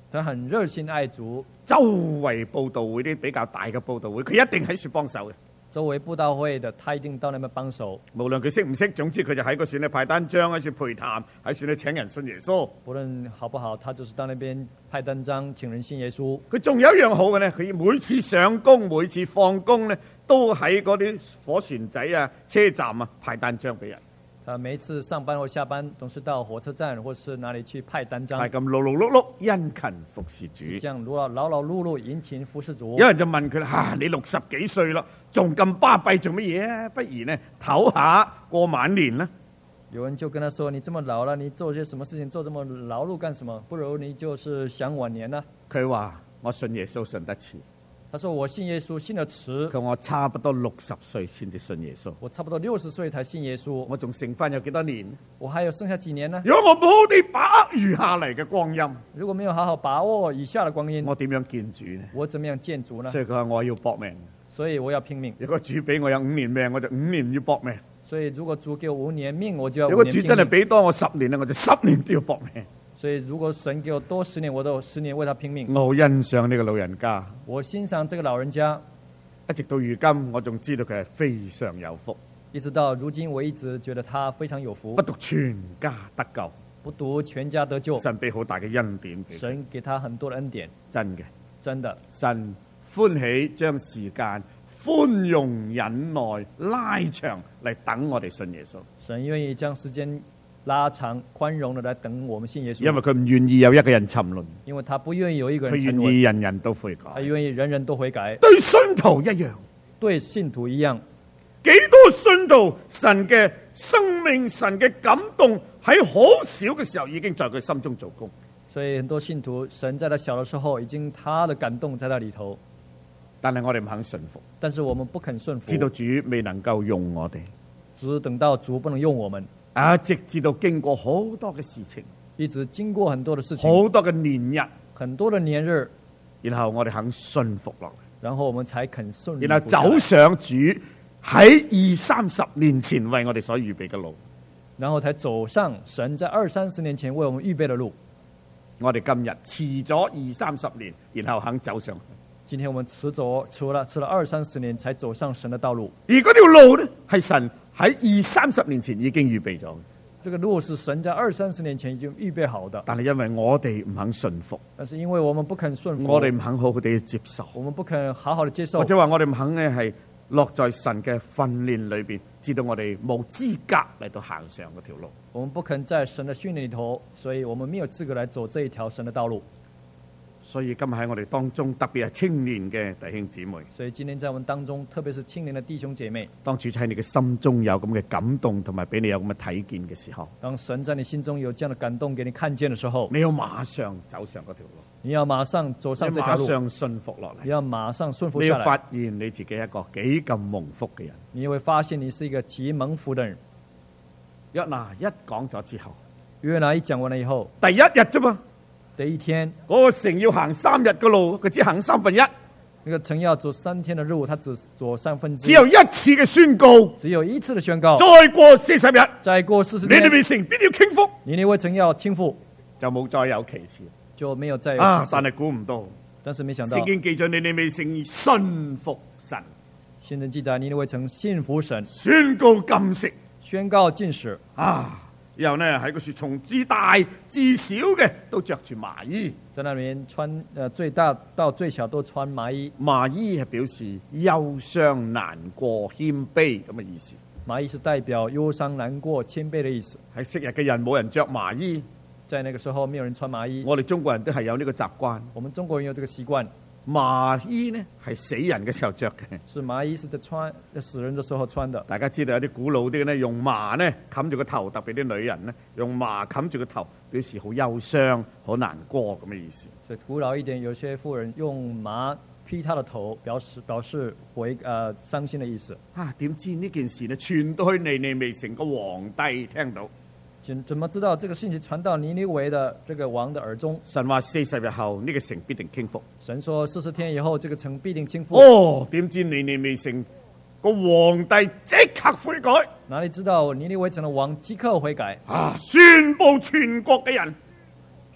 他很熱心愛主， 周圍佈道會啲比較大嘅佈道會，佢一定喺處幫手嘅。 周圍佈道會的，他一定到那邊幫手。 無論佢識唔識，總之佢就喺個選咧派單張，喺處陪談，喺處咧請人信耶穌。 無論好不好，他就是到那邊派單張，請人信耶穌。 佢仲有一樣好嘅呢，佢每次上工、每次放工呢，都喺嗰啲火船仔啊、車站啊派單張俾人。 他每一次上班或下班，都是到火車站或是哪裡去派單張。 係咁勞勞碌碌，殷勤服侍主。 這樣勞勞碌碌，殷勤服侍主。 有人就問佢啦：你60幾歲啦，仲咁巴閉做乜嘢啊？不如呢唞下過晚年啦。 有人就跟他說：你這麼老了，你做些什麼事情做這麼勞碌幹什麼？不如你就是享晚年啦。 佢話：我信耶穌信得遲。 他說：我信耶穌信得遲。 佢話：我差不多60歲先至信耶穌。 我差不多60歲才信耶穌。 我仲剩翻有幾多年？ 我還有剩下幾年呢？ 如果我冇好地把握餘下嚟嘅光陰， 如果沒有好好把握以下的光陰， 我點樣見主呢？ 我怎麼樣見主呢？ 所以佢話我要搏命。 所以我要拼命。 如果主俾我有5年命，我就5年要搏命。 所以如果主給我5年命，我就要5年拼命。 如果主真係俾多我10年咧，我就10年都要搏命。 所以如果神給我多10年，我都10年為他拼命。 我好欣賞呢個老人家， 我欣賞這個老人家， 一直到如今，我仲知道佢係非常有福。 一直到如今，我一直覺得他非常有福。 不獨全家得救， 不獨全家得救， 神俾好大嘅恩典俾佢。 神給他很多的恩典， 真嘅， 真的。 神歡喜將時間寬容忍耐拉長嚟等我哋信耶穌。 神願意將時間拉長寬容的來等我們信耶穌， 因為佢唔願意有一個人沉淪， 因為他不願意有一個人佢沉淪， 願意人人都悔改， 他願意人人都悔改。 對信徒一樣， 對信徒一樣， 幾多信徒神嘅生命、神嘅感動喺好少嘅時候已經在佢心中做工。 所以很多信徒，神在他小的時候已經他的感動在他裏頭， 但係我哋唔肯順服， 但是我們不肯順服， 知道主未能夠用我哋， 只等到主不能用我們， 直至到經過好多嘅事情， 一直經過很多的事情， 好多嘅年日， 很多的年日， 然後我哋肯順服落嚟， 然後我們才肯順服， 然後走上主喺20-30年前為我哋所預備嘅路， 然後才走上神在20-30年前為我們預備的路。 我哋今日遲咗20-30年，然後肯走上去。 今天我們遲了20-30年才走上神的道路， 而嗰條路呢，係神喺20-30年前已經預備咗。 這個路是神在20-30年前已經預備好的， 但係因為我哋唔肯順服， 但是因為我們不肯順服， 我哋唔肯好好地接受， 我們不肯好好的接受， 或者話我哋唔肯呢係落在神嘅訓練裏邊，知道我哋冇資格嚟到行上嗰條路。 我們不肯在神的訓練裏頭，所以我們沒有資格來走這一條神的道路。 所以今日喺我哋當中，特別係青年嘅弟兄姊妹， 所以今天在我們當中，特別是青年的弟兄姐妹， 當主喺你嘅心中有咁嘅感動，同埋俾你有咁嘅睇見嘅時候， 當神在你心中有這樣的感動，給你看見的時候， 你要馬上走上嗰條路， 你要馬上走上這條路， 你馬上順服落嚟， 你要馬上順服你要下來。 發現你自己一個幾咁蒙福嘅人。 你會發現你是一個極蒙福的人。 約拿一講咗之後， 約拿一講完了以後， 第一日啫嘛， 第一天， 嗰個城要行3日嘅路，佢只行1/3。 那個城要走3天的路，他只走1/3。 只有一次嘅宣告， 只有一次的宣告。 再過40日， 再過40 你天， 哋未成必要傾覆， 尼尼微城要傾覆， 就冇再有其次。 就沒有再有其次。 但係估唔到， 但是沒想到， 聖經記載你哋未成信服神， 新聞記載尼尼微城信服神， 宣告禁食， 宣告禁食。 然後呢喺個樹從至大至小嘅都着住麻衣， 在那裏面穿最大到最小都穿麻衣。 麻衣係表示憂傷難過謙卑咁嘅意思。 麻衣是代表憂傷難過謙卑的意思。 喺昔日嘅人冇人着麻衣， 在那個時候沒有人穿麻衣。 我哋中國人都係有呢個習慣。 我們中國人有這個習慣。 麻衣呢係死人嘅時候着嘅， 是麻衣是在死人的時候穿的。 大家知道有啲古老啲呢，用麻呢冚住個頭，特別啲女人呢用麻冚住個頭，表示好憂傷、好難過咁嘅意思。 所以古老一點，有些婦人用麻披他的頭，表示傷心的意思。 點知呢件事呢傳到去尼尼微城個皇帝聽到？ 怎麼知道這個信息傳到尼尼微的這個王的耳中？ 神話40日後呢個城必定傾覆。 神說40天以後這個城必定傾覆。 點知尼尼微城個皇帝即刻悔改？ 哪裡知道尼尼微城的王即刻悔改？ 宣布全國嘅人，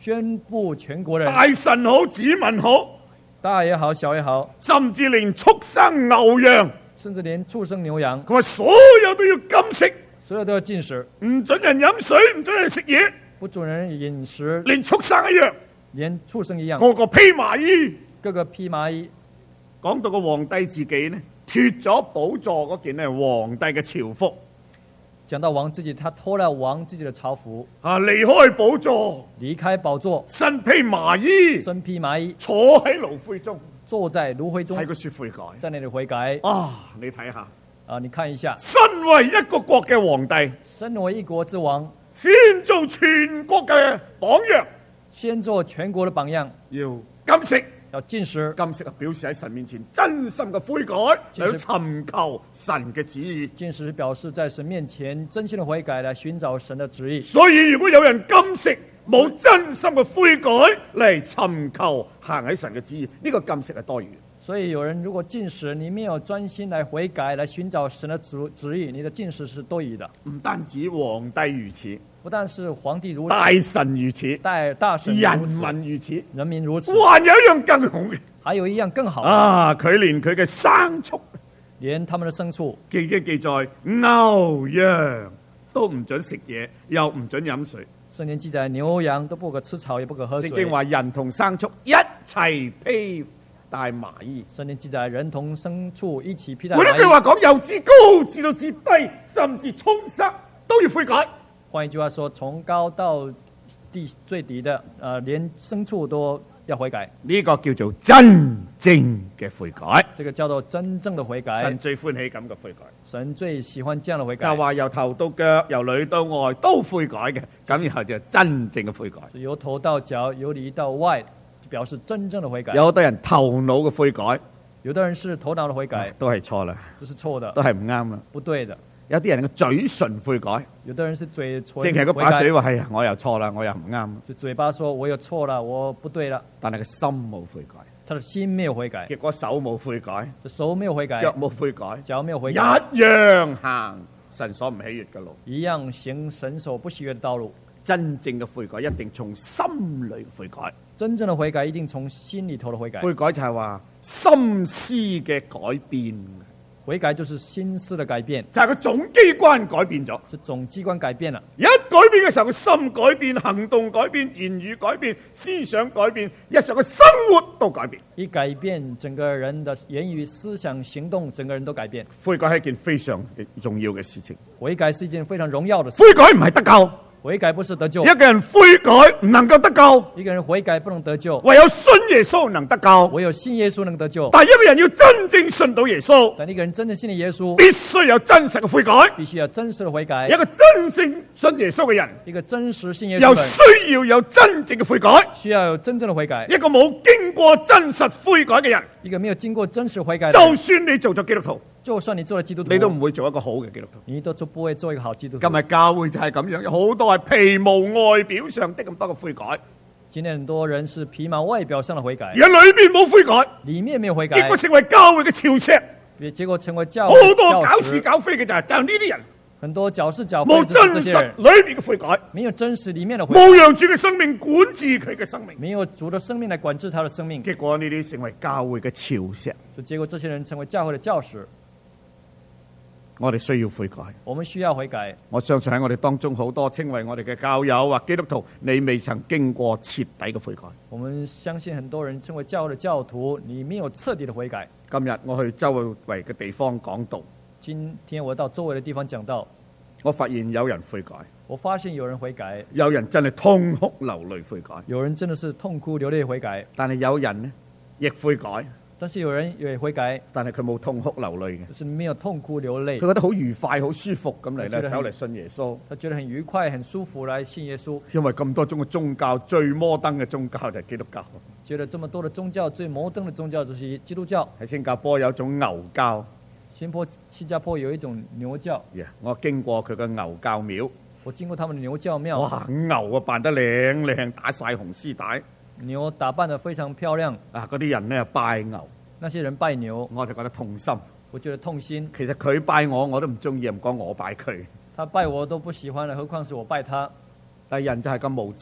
宣布全國人， 大臣好，子民好， 大也好，小也好， 甚至連畜生牛羊， 甚至連畜生牛羊， 佢話所有都要禁食， 所有都要禁食， 唔准人飲水，唔准人食嘢， 不准人飲食， 連畜生一樣， 連畜生一樣， 個個披麻衣。 個個披麻衣。 講到個皇帝自己呢，脫咗寶座嗰件呢皇帝嘅朝服， 講到王自己，他脫了王自己的朝服， 離開寶座， 離開寶座， 身披麻衣， 身披麻衣， 坐喺爐灰中， 坐在爐灰中， 係佢說悔改。 在那裏悔改。 你睇下， 你看一下， 身為一個國嘅皇帝， 身為一國之王， 先做全國嘅榜樣， 先做全國的榜樣， 要禁食。 要禁食， 禁食表示喺神面前真心嘅悔改，嚟尋求神嘅旨意。 禁食是表示在神面前真心的悔改，來尋找神的旨意。 所以如果有人禁食，冇真心嘅悔改嚟尋求行喺神嘅旨意，呢個禁食係多餘。 所以有人如果禁食，你沒有專心來悔改，來尋找神的旨意，你的禁食是多餘的。 唔單止皇帝如此， 不但是皇帝如此， 大臣如此， 大臣人民如此， 人民如此， 還有一樣更好嘅， 還有一樣更好佢連佢嘅牲畜， 連他們的牲畜， 記載牛羊都唔准食嘢，又唔准飲水。 聖經記載牛羊都不可吃草，也不可喝水。 聖經話人同牲畜一齊披戴麻衣。 聖經記載人同牲畜一起披戴麻衣。 換一句話講，由至高至到至低，甚至充塞都要悔改。 換一句話說，從高到最低的，連牲畜都要悔改。 呢個叫做真正嘅悔改。 這個叫做真正的悔改。 神最歡喜咁嘅悔改。 神最喜歡這樣的悔改。 就話由頭到腳，由裏到外都悔改嘅，咁然後就真正嘅悔改。 由頭到腳，由裏到外，表示真正的悔改。 有好多人頭腦嘅悔改， 有的人是頭腦的悔改， 都係錯啦， 這是錯的， 都係唔啱啦， 不對的。 有啲人嘅嘴唇悔改， 有的人是嘴唇， 淨係個把嘴話係我又錯啦，我又唔啱。 就嘴巴說我又錯了，我不對了， 但係個心冇悔改， 他的心沒有悔改， 結果手冇悔改， 手沒有悔改， 腳冇悔改， 腳沒有悔改， 一樣行神所唔喜悅嘅路， 一樣行神所不喜悅的道路。 真正嘅悔改一定從心裏悔改， 真正的悔改一定從心裏頭的悔改。 悔改就係話心思嘅改變。 悔改就是心思的改變， 就係個總機關改變咗， 是總機關改變了。 一改變嘅時候，個心改變，行動改變，言語改變，思想改變，日常嘅生活都改變。 一改變，整個人的言語、思想、行動，整個人都改變。 悔改係一件非常重要嘅事情。 悔改是一件非常榮耀的事。 悔改唔係得救。 悔改不是得救， 一個人悔改唔能夠得救， 一個人悔改不能得救， 唯有信耶穌能得救， 唯有信耶穌能得救。 但一個人要真正信到耶穌， 但一個人真正信耶穌， 必須有真實嘅悔改， 必須有真實的悔改。 一個真正信耶穌嘅人， 一個真實信耶穌又需要有真正嘅悔改， 需要有真正的悔改。 一個冇經過真實悔改嘅人， 一個沒有經過真實悔改， 就算你做咗基督徒， 就算你做了基督徒， 你都唔會做一個好嘅基督徒， 你都不會做一個好基督徒。 今日教會就係咁樣，有好多係皮毛外表上的咁多嘅悔改。 今天很多人是皮毛外表上的悔改， 而喺裏邊冇悔改， 裏面沒有悔改， 結果成為教會嘅潮石。 結果成為教會好多搞事搞非嘅就係呢啲人， 很多搞事搞非冇真實裏邊嘅悔改， 沒有真實裏面的悔改， 冇讓主嘅生命管治佢嘅生命， 沒有主的生命來管治他的生命， 結果呢啲成為教會嘅潮石。 就結果這些人成為教會的教石。 我哋需要悔改， 我們需要悔改。 我相信喺我哋當中好多稱為我哋嘅教友或基督徒，你未曾經過徹底嘅悔改。 我們相信很多人稱為教會的教徒，你沒有徹底的悔改。 今日我去周圍嘅地方講道， 今天我到周圍的地方講道， 我發現有人悔改， 我發現有人悔改， 有人真係痛哭流淚悔改， 有人真的是痛哭流淚悔改， 但係有人呢亦悔改。 但是有人也悔改， 但係佢冇痛哭流淚嘅， 就是沒有痛哭流淚。 佢覺得好愉快、好舒服咁嚟咧，走嚟信耶穌。 他覺得很愉快、很舒服來信耶穌。 因為咁多種嘅宗教，最摩登嘅宗教就係基督教。 覺得這麼多的宗教，最摩登的宗教就是基督教。 喺新加坡有一種牛教， 新加坡有一種牛教。 我經過佢嘅牛教廟， 我經過他們的牛教廟。 哇，牛啊扮得靚靚，打晒紅絲帶。 牛打扮得非常漂亮啊！嗰啲人咧拜牛， 那些人拜牛， 我就覺得痛心。 我覺得痛心。 其實佢拜我都唔中意，唔講我拜佢。 他拜我都不喜歡了，何況是我拜他。 但係人就係咁無知，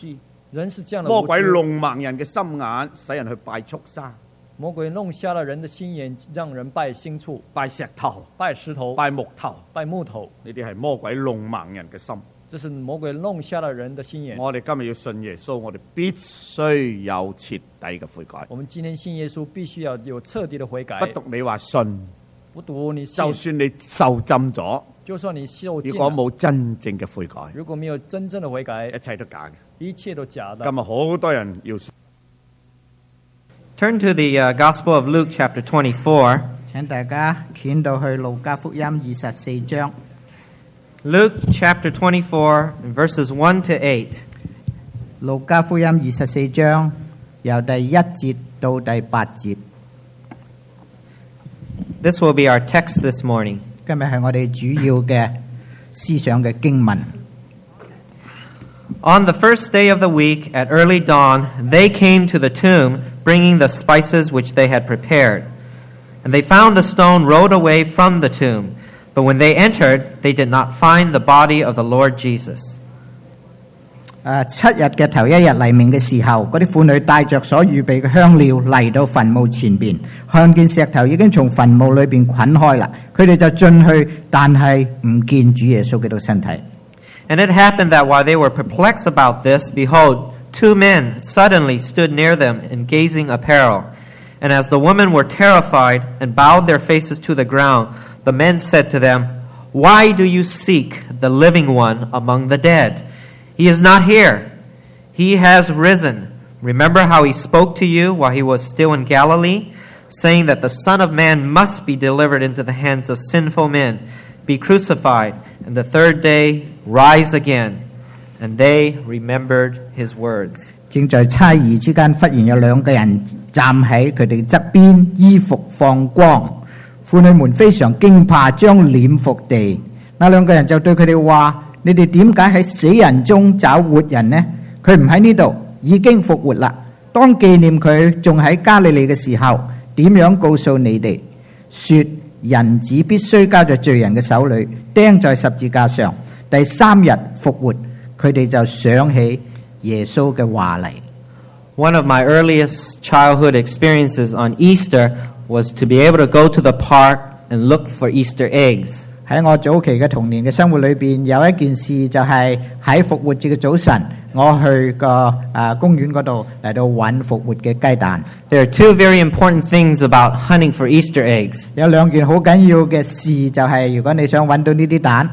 人是这样的魔鬼无知， 弄盲人嘅心眼，使人去拜畜生、 魔鬼弄瞎了人的心眼，让人拜牲畜、 拜石頭、 拜石頭、 拜木頭， 拜木頭。 呢啲係魔鬼弄盲人嘅心。 这是魔鬼弄瞎了人的心眼。 我哋今日要信耶穌，我哋必須有徹底嘅悔改。 我们今天信耶穌，必須要有徹底的悔改。 不讀你話信， 不讀你信， 就算你受浸咗， 就算你受浸如果冇真正嘅悔改， 如果沒有真正的悔改， 一切都假嘅。 一切都假的。 今日好多人要 Turn to the Gospel of Luke, chapter 24. 請大家捲到去路加福音24章。 Luke, chapter 24, verses 1 to 8. 路加福音24章由第1節到第8節。 This will be our text this morning. 今日係我哋主要嘅思想嘅經文。 On the first day of the week, at early dawn, they came to the tomb, bringing the spices which they had prepared. And they found the stone rolled away from the tomb. But when they entered, they did not find the body of the Lord Jesus. 7日嘅頭一日黎明嘅時候，嗰啲婦女帶着所預備嘅香料嚟到墳墓前邊，看見石頭已經從墳墓裏邊捆開啦，佢哋就進去，但係唔見主耶穌基督身體。 And it happened that while they were perplexed about this, behold, 2 men suddenly stood near them in gazing apparel. And as the women were terrified and bowed their faces to the ground, the men said to them, Why do you seek the living one among the dead? He is not here. He has risen. Remember how he spoke to you while he was still in Galilee, saying that the Son of Man must be delivered into the hands of sinful men, be crucified, and the third day rise again. And they remembered his words. 正在猜疑之間，忽然有兩個人站喺佢哋側邊，衣服放光。婦女們非常驚怕，將臉伏地。那兩個人就對佢哋話：你哋點解喺死人中找活人呢？佢唔喺呢度，已經復活啦。當紀念佢仲喺加利利嘅時候，點樣告訴你哋，說人子必須交在罪人嘅手裏，釘在十字架上，第3日復活。佢哋就想起耶穌嘅話嚟。 One of my earliest childhood experiences on Easter was to be able to go to the park and look for Easter eggs. 喺我早期嘅童年嘅生活裏邊，有一件事就係喺復活節嘅早晨，我去個公園嗰度嚟到揾復活嘅雞蛋。 There are 2 very important things about hunting for Easter eggs. 有兩件好緊要嘅事，就係如果你想揾到呢啲蛋，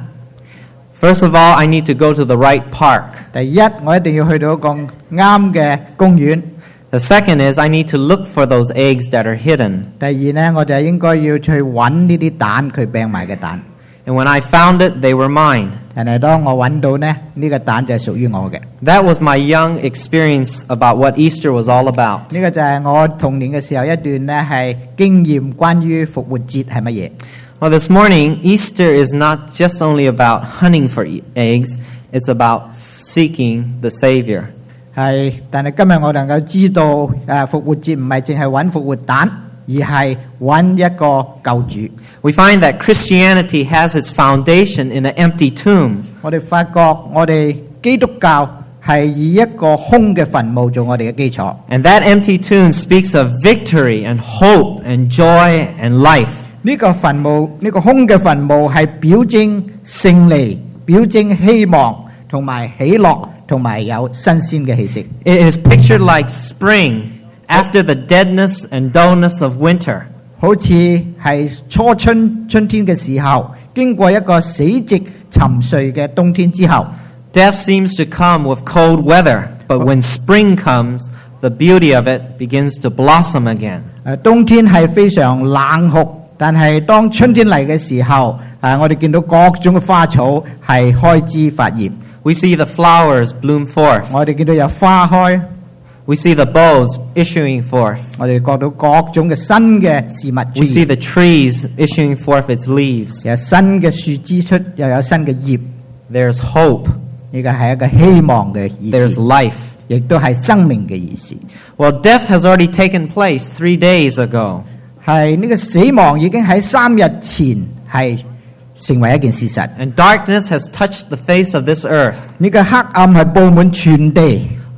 First of all, I need to go to the right park. 第一，我一定要去到一個啱嘅公園。 The second is I need to look for those eggs that are hidden. 第二呢，我就應該要去揾呢啲蛋，佢掟埋嘅蛋。 And when I found it, they were mine. 但係當我揾到呢，呢個蛋就係屬於我嘅。 That was my young experience about what Easter was all about. 呢個就係我童年嘅時候一段呢係經驗關於復活節係乜嘢。 Well, this morning, Easter is not just only about hunting for eggs, it's about seeking the Savior. 係，但係今日我能夠知道，復活節唔係淨係揾復活蛋，而係揾一個救主。 We find that Christianity has its foundation in an empty tomb. 我哋發覺我哋基督教係以一個空嘅墳墓做我哋嘅基礎。 And that empty tomb speaks of victory and hope and joy and life. 呢個墳墓，呢個空嘅墳墓係表徵勝利，表徵希望，同埋喜樂，同埋有新鮮嘅氣息。 It is pictured like spring after the deadness and dullness of winter. 好似係春天嘅時候，經過一個死寂沉睡嘅冬天之後， Death seems to come with cold weather, but when spring comes, the beauty of it begins to blossom again. 冬天係非常冷酷，但係當春天嚟嘅時候，我哋見到各種嘅花草係開枝發葉。 We see the flowers bloom forth. 我哋見到有花開， We see the boughs issuing forth. 我哋覺到各種嘅新嘅事物出 We see 現， the trees issuing forth its leaves. 有新嘅樹枝出，又有新嘅葉。 There's hope. 呢個係一個希望嘅意 There's 思， life. 亦都係生命嘅意思。 Well, death has already taken place 3 days ago. 係呢個死亡已經喺3日前係成為一件事實。 And darkness has touched the face of this earth. 呢個黑暗係佈滿全地。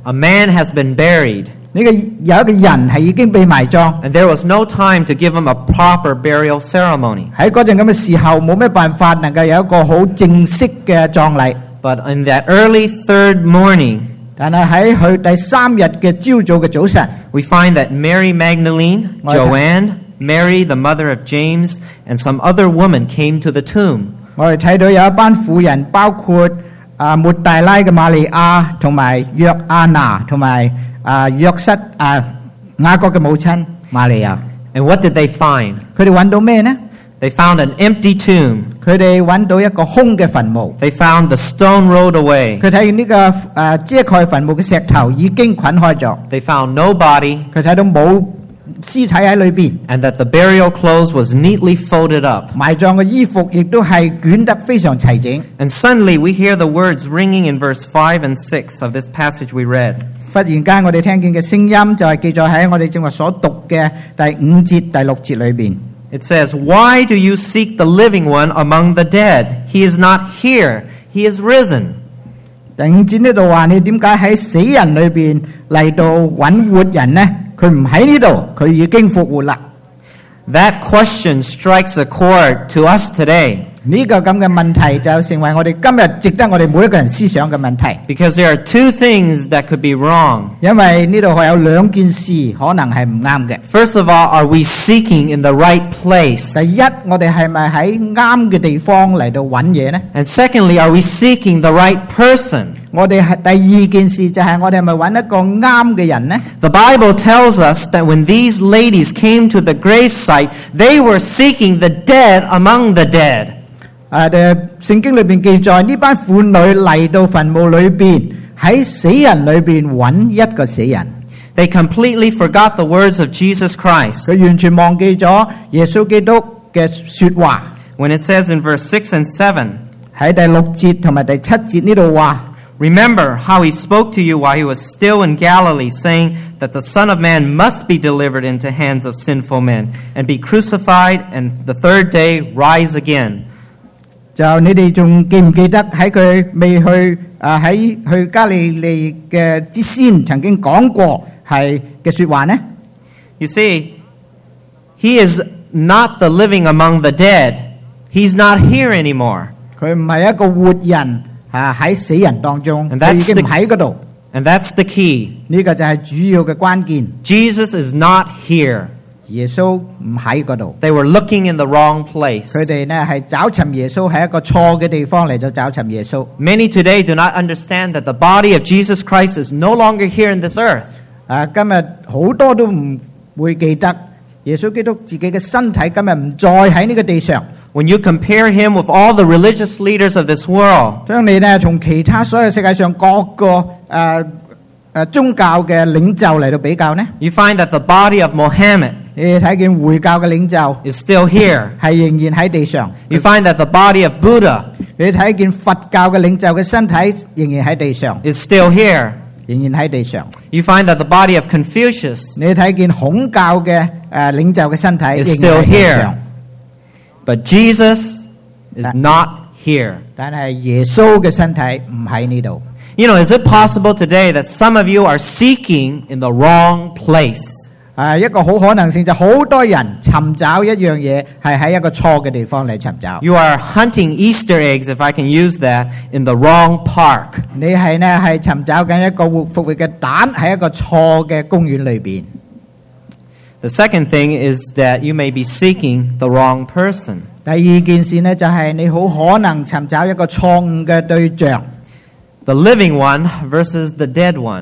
A man has been buried, 呢個有一個人係已經被埋葬。 and there was no time to give him a proper burial ceremony. 喺嗰陣咁嘅時候，冇咩辦法能夠有一個好正式嘅葬禮。 But in that early third morning, 但係喺佢第3日嘅朝早嘅早晨， we find that Mary Magdalene, Right. Joanne, Mary, the mother of James, and some other woman came to the tomb. 我哋睇到有一班婦人，包括抹大拉嘅瑪利亞，同埋約亞拿，同埋約瑟雅各嘅母親瑪利亞。 And what did they find? 佢哋揾到咩呢？ They found an empty tomb. 佢哋揾到一個空嘅墳墓。 They found the stone rolled away. 佢睇見呢個遮蓋墳墓嘅石頭已經捆開咗。 They found no body, 佢睇到冇屍體喺裏邊， and that the burial clothes was neatly folded up. 埋葬嘅衣服亦都係捲得非常齊整。 And suddenly we hear the words ringing in verse 5 and 6 of this passage we read. 忽然間，我哋聽見嘅聲音就係記載喺我哋正話所讀嘅第5節、第6節裏邊。 It says, "Why do you seek the living one among the dead? He is not here. He is risen." 第5節呢度話：你點解喺死人裏邊嚟到揾活人呢？佢唔喺呢度，佢已經復活啦。 That question strikes a chord to us today 呢個咁嘅問題就成為我哋今日值得我哋每一個人思想嘅問題。 because there are two things that could be wrong. 因為呢度係有2件事可能係唔啱嘅。 First of all, are we seeking in the right place? 第一，我哋係咪喺啱嘅地方嚟到揾嘢呢？ And secondly, are we seeking the right person? 我哋係第2件事就係我哋係咪揾一個啱嘅人呢？ The Bible tells us that when these ladies came to the gravesite, they were seeking the dead among the dead. 聖經裏邊記載呢班婦女嚟到墳墓裏邊，喺死人裏邊揾一個死人。 They completely forgot the words of Jesus Christ. 佢完全忘記咗耶穌基督嘅說話。 When it says in verse 6 and 7, 喺第6節同埋第7節呢度話。 Remember how he spoke to you while he was still in Galilee, saying that the Son of Man must be delivered into hands of sinful men, and be crucified, and the third day rise again. 就你哋仲記唔記得喺佢未去喺去加利利嘅之先，曾經講過係嘅說話呢？ You see, he is not the living among the dead. He's not here anymore. 佢唔係一個活人喺死人當中， And 佢 that's 已經唔喺嗰度。 And that's the key. 呢個就係主要嘅關鍵。 Jesus is not here. 耶穌唔喺嗰度。 They were looking in the wrong place. 佢哋呢係找尋耶穌喺一個錯嘅地方嚟就找尋耶穌。 Many today do not understand that the body of Jesus Christ is no longer here in this earth. 今日好多都唔會記得耶穌基督自己嘅身體今日唔再喺呢個地上。 When you compare him with all the religious leaders of this world, 當你呢同其他所有世界上各個宗教嘅領袖嚟到比較呢， you find that the body of Mohammed 你睇見回教嘅領袖 is still here. 係仍然喺地上， You find that the body of Buddha 你睇見佛教嘅領袖嘅身體仍然喺地上， is still here. 仍然喺地上。 You find that the body of Confucius 你睇見孔教嘅領袖嘅身體 is 仍 still 然喺地 here. 上， But Jesus is not here. 但係耶穌嘅身體唔喺呢度。 You know, is it possible today that some of you are seeking in the wrong place? 一個好可能性就好多人尋找一樣嘢係喺一個錯嘅地方嚟尋找。 You are hunting Easter eggs, if I can use that, in the wrong park. 你係尋找緊一個復活嘅蛋喺一個錯嘅公園裏邊。 The second thing is that you may be seeking the wrong person. 第2件事呢，就係你好可能尋找一個錯誤嘅對象。 The living one versus the dead one.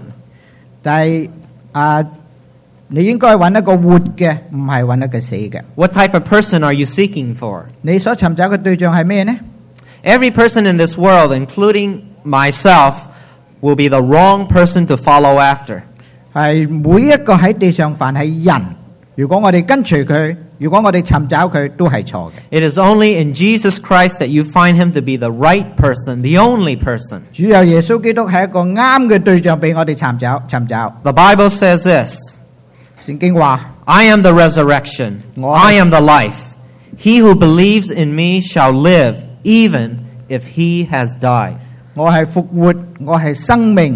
你應該揾一個活嘅，唔係揾一個死嘅。 What type of person are you seeking for? 你所尋找嘅對象係咩呢？ Every person in this world, including myself, will be the wrong person to follow after. 係每一個喺地上凡係人，如果我哋跟隨佢，如果我哋尋找佢，都係錯嘅。 It is only in Jesus Christ that you find him to be the right person, the only person. 主有耶穌基督係一個啱嘅對象俾我哋尋找。 The Bible says this, 聖經話 I am the resurrection, I am the life. He who believes in me shall live, even if he has died. 我係復活，我係生命，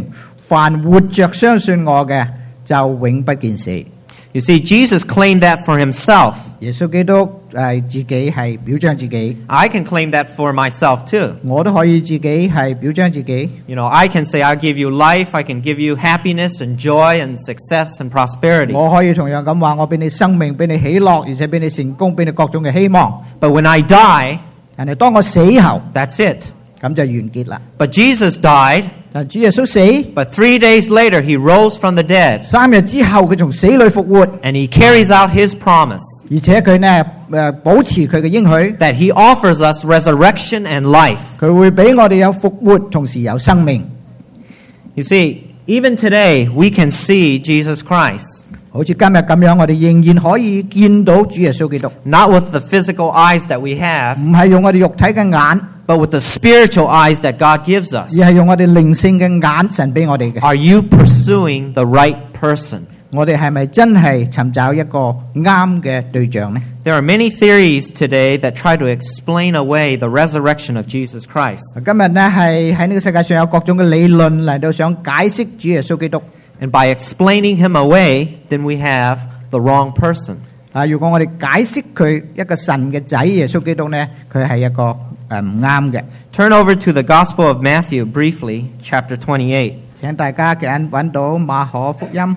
凡活着相信我嘅，就永不見死。 You see, Jesus claimed that for himself. 耶穌基督自己係表彰自己， I can claim that for myself too. 我都可以自己係表彰自己。 You know, I can say, I'll give you life, I can give you happiness and joy and success and prosperity. 我可以同樣咁話，我俾你生命，俾你喜樂，而且俾你成功，俾你各種嘅希望。 But when I die, 但係當我死後， that's it. 咁就完結啦。 But Jesus died, 但主耶穌死， but 3 days later he rose from the dead 3日之後佢從死裏復活， and he carries out his promise 而且佢呢保持佢嘅應許， that he offers us resurrection and life. 佢會俾我哋有復活，同時有生命。 You see, even today we can see Jesus Christ, 好似今日咁樣，我哋仍然可以見到主耶穌基督， not with the physical eyes that we have, 唔係用我哋肉體嘅眼， but with the spiritual eyes that God gives us. 而係用我哋靈性嘅眼神俾我哋嘅。 Are you pursuing the right person? 我哋係咪真係尋找一個啱嘅對象呢？ There are many theories today that try to explain away the resurrection of Jesus Christ. 今日呢係喺呢個世界上有各種嘅理論嚟到想解釋主耶穌基督。 And by explaining him away, then we have the wrong person. 如果我哋解釋佢一個神嘅仔耶穌基督呢，佢係一個唔啱嘅。 Turn over to the Gospel of Matthew briefly, chapter 28. 請大家嘅揾到馬可福音。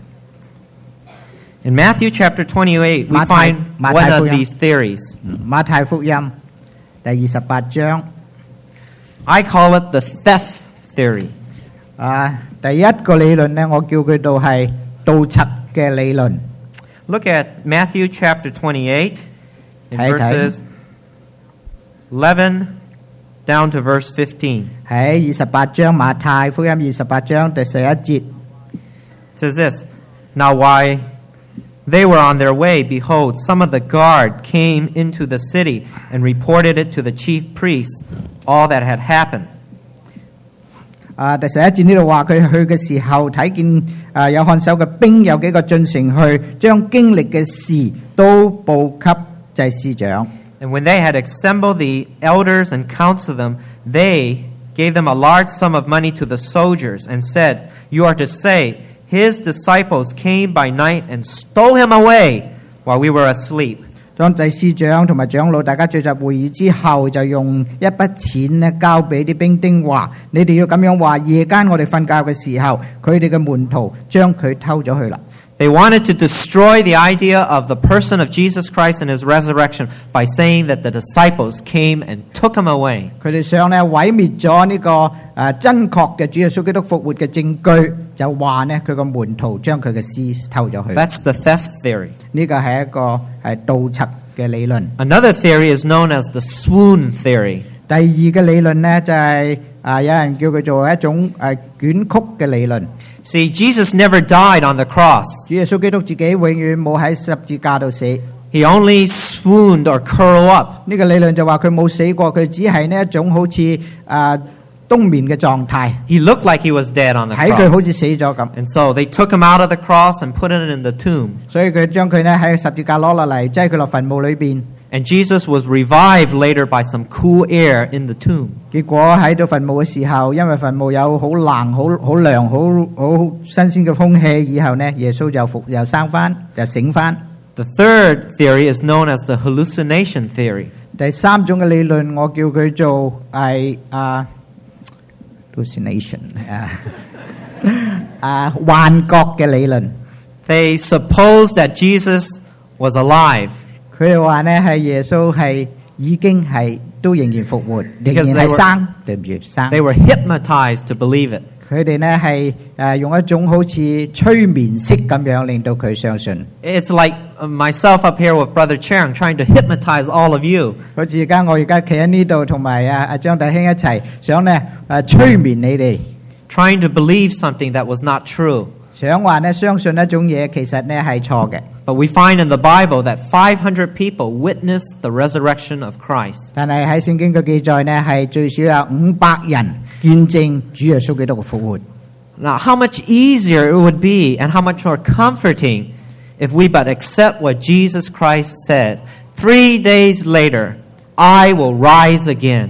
In Matthew chapter 28, we find one of these theories. 馬太福音第28章， I call it the theft theory. 第一個理論呢，我叫佢做係盜賊嘅理論。 Look at Matthew chapter 28, in Hey, verses 11 down to verse 15. 喺28章馬太福音28章第11節， It says this, Now while they were on their way, behold, some of the guard came into the city and reported it to the chief priests, all that had happened. 第11節呢度話佢去嘅時候睇見有看守嘅兵有幾個進城去，將經歷嘅事都報給祭司長。 And when they had assembled the elders and counseled them, they gave them a large sum of money to the soldiers and said, You are to say, His disciples came by night and stole him away while we were asleep. 當祭司長同埋長老大家聚集會議之後，就用一筆錢呢交俾啲兵丁話：你哋要咁樣話，夜間我哋瞓覺嘅時候，佢哋嘅門徒將佢偷咗去啦。 They wanted to destroy the idea of the person of Jesus Christ and his resurrection by saying that the disciples came and took him away. 佢哋想呢毀滅咗呢個真確嘅主耶穌基督復活嘅證據，就話呢佢個門徒將佢嘅屍偷咗去。 That's the theft theory. 呢個係一個係盜賊嘅理論。 Another theory is known as the swoon theory. 第二個理論呢，就係有人叫佢做一種捲曲嘅理論。 See, Jesus never died on the cross. 主耶穌基督自己永遠冇喺十字架度死。 He only swooned or curled up. 呢個理論就話佢冇死過，佢只係呢一種好似冬眠嘅狀態， He looked like he was dead on the 睇佢好 cross. 似死咗咁， And so they took him out of the cross and put it in the tomb. 所以佢將佢呢喺十字架攞落嚟，擠佢落墳墓裏邊。 And Jesus was revived later by some cool air in the tomb. 結果喺到墳墓嘅時候，因為墳墓有好冷、好涼、好新鮮嘅空氣，以後呢，耶穌又生翻，又醒翻。 The third theory is known as the hallucination theory. 第三種嘅理論，我叫佢做係hallucination 幻覺嘅理論。 They supposed that Jesus was alive 佢哋話呢係耶穌係已經係都仍然復活，仍 Because 然係生，對唔住生。 They were hypnotized to believe it. 佢哋呢係用一種好似催眠式咁樣令到佢相信。 It's like myself up here with Brother Chang trying to hypnotize all of you. 好似我而家企喺呢度，同埋阿張弟兄一齊，想呢催眠你哋， Trying to believe something that was not true. 想話呢相信一種嘢，其實呢係錯嘅。 But we find in the Bible that 500 people witnessed the resurrection of Christ. 但係喺聖經嘅記載呢，係最少有500人見證主耶穌基督嘅復活。 Now, how much easier it would be and how much more comforting if we but accept what Jesus Christ said. 3 days later, I will rise again.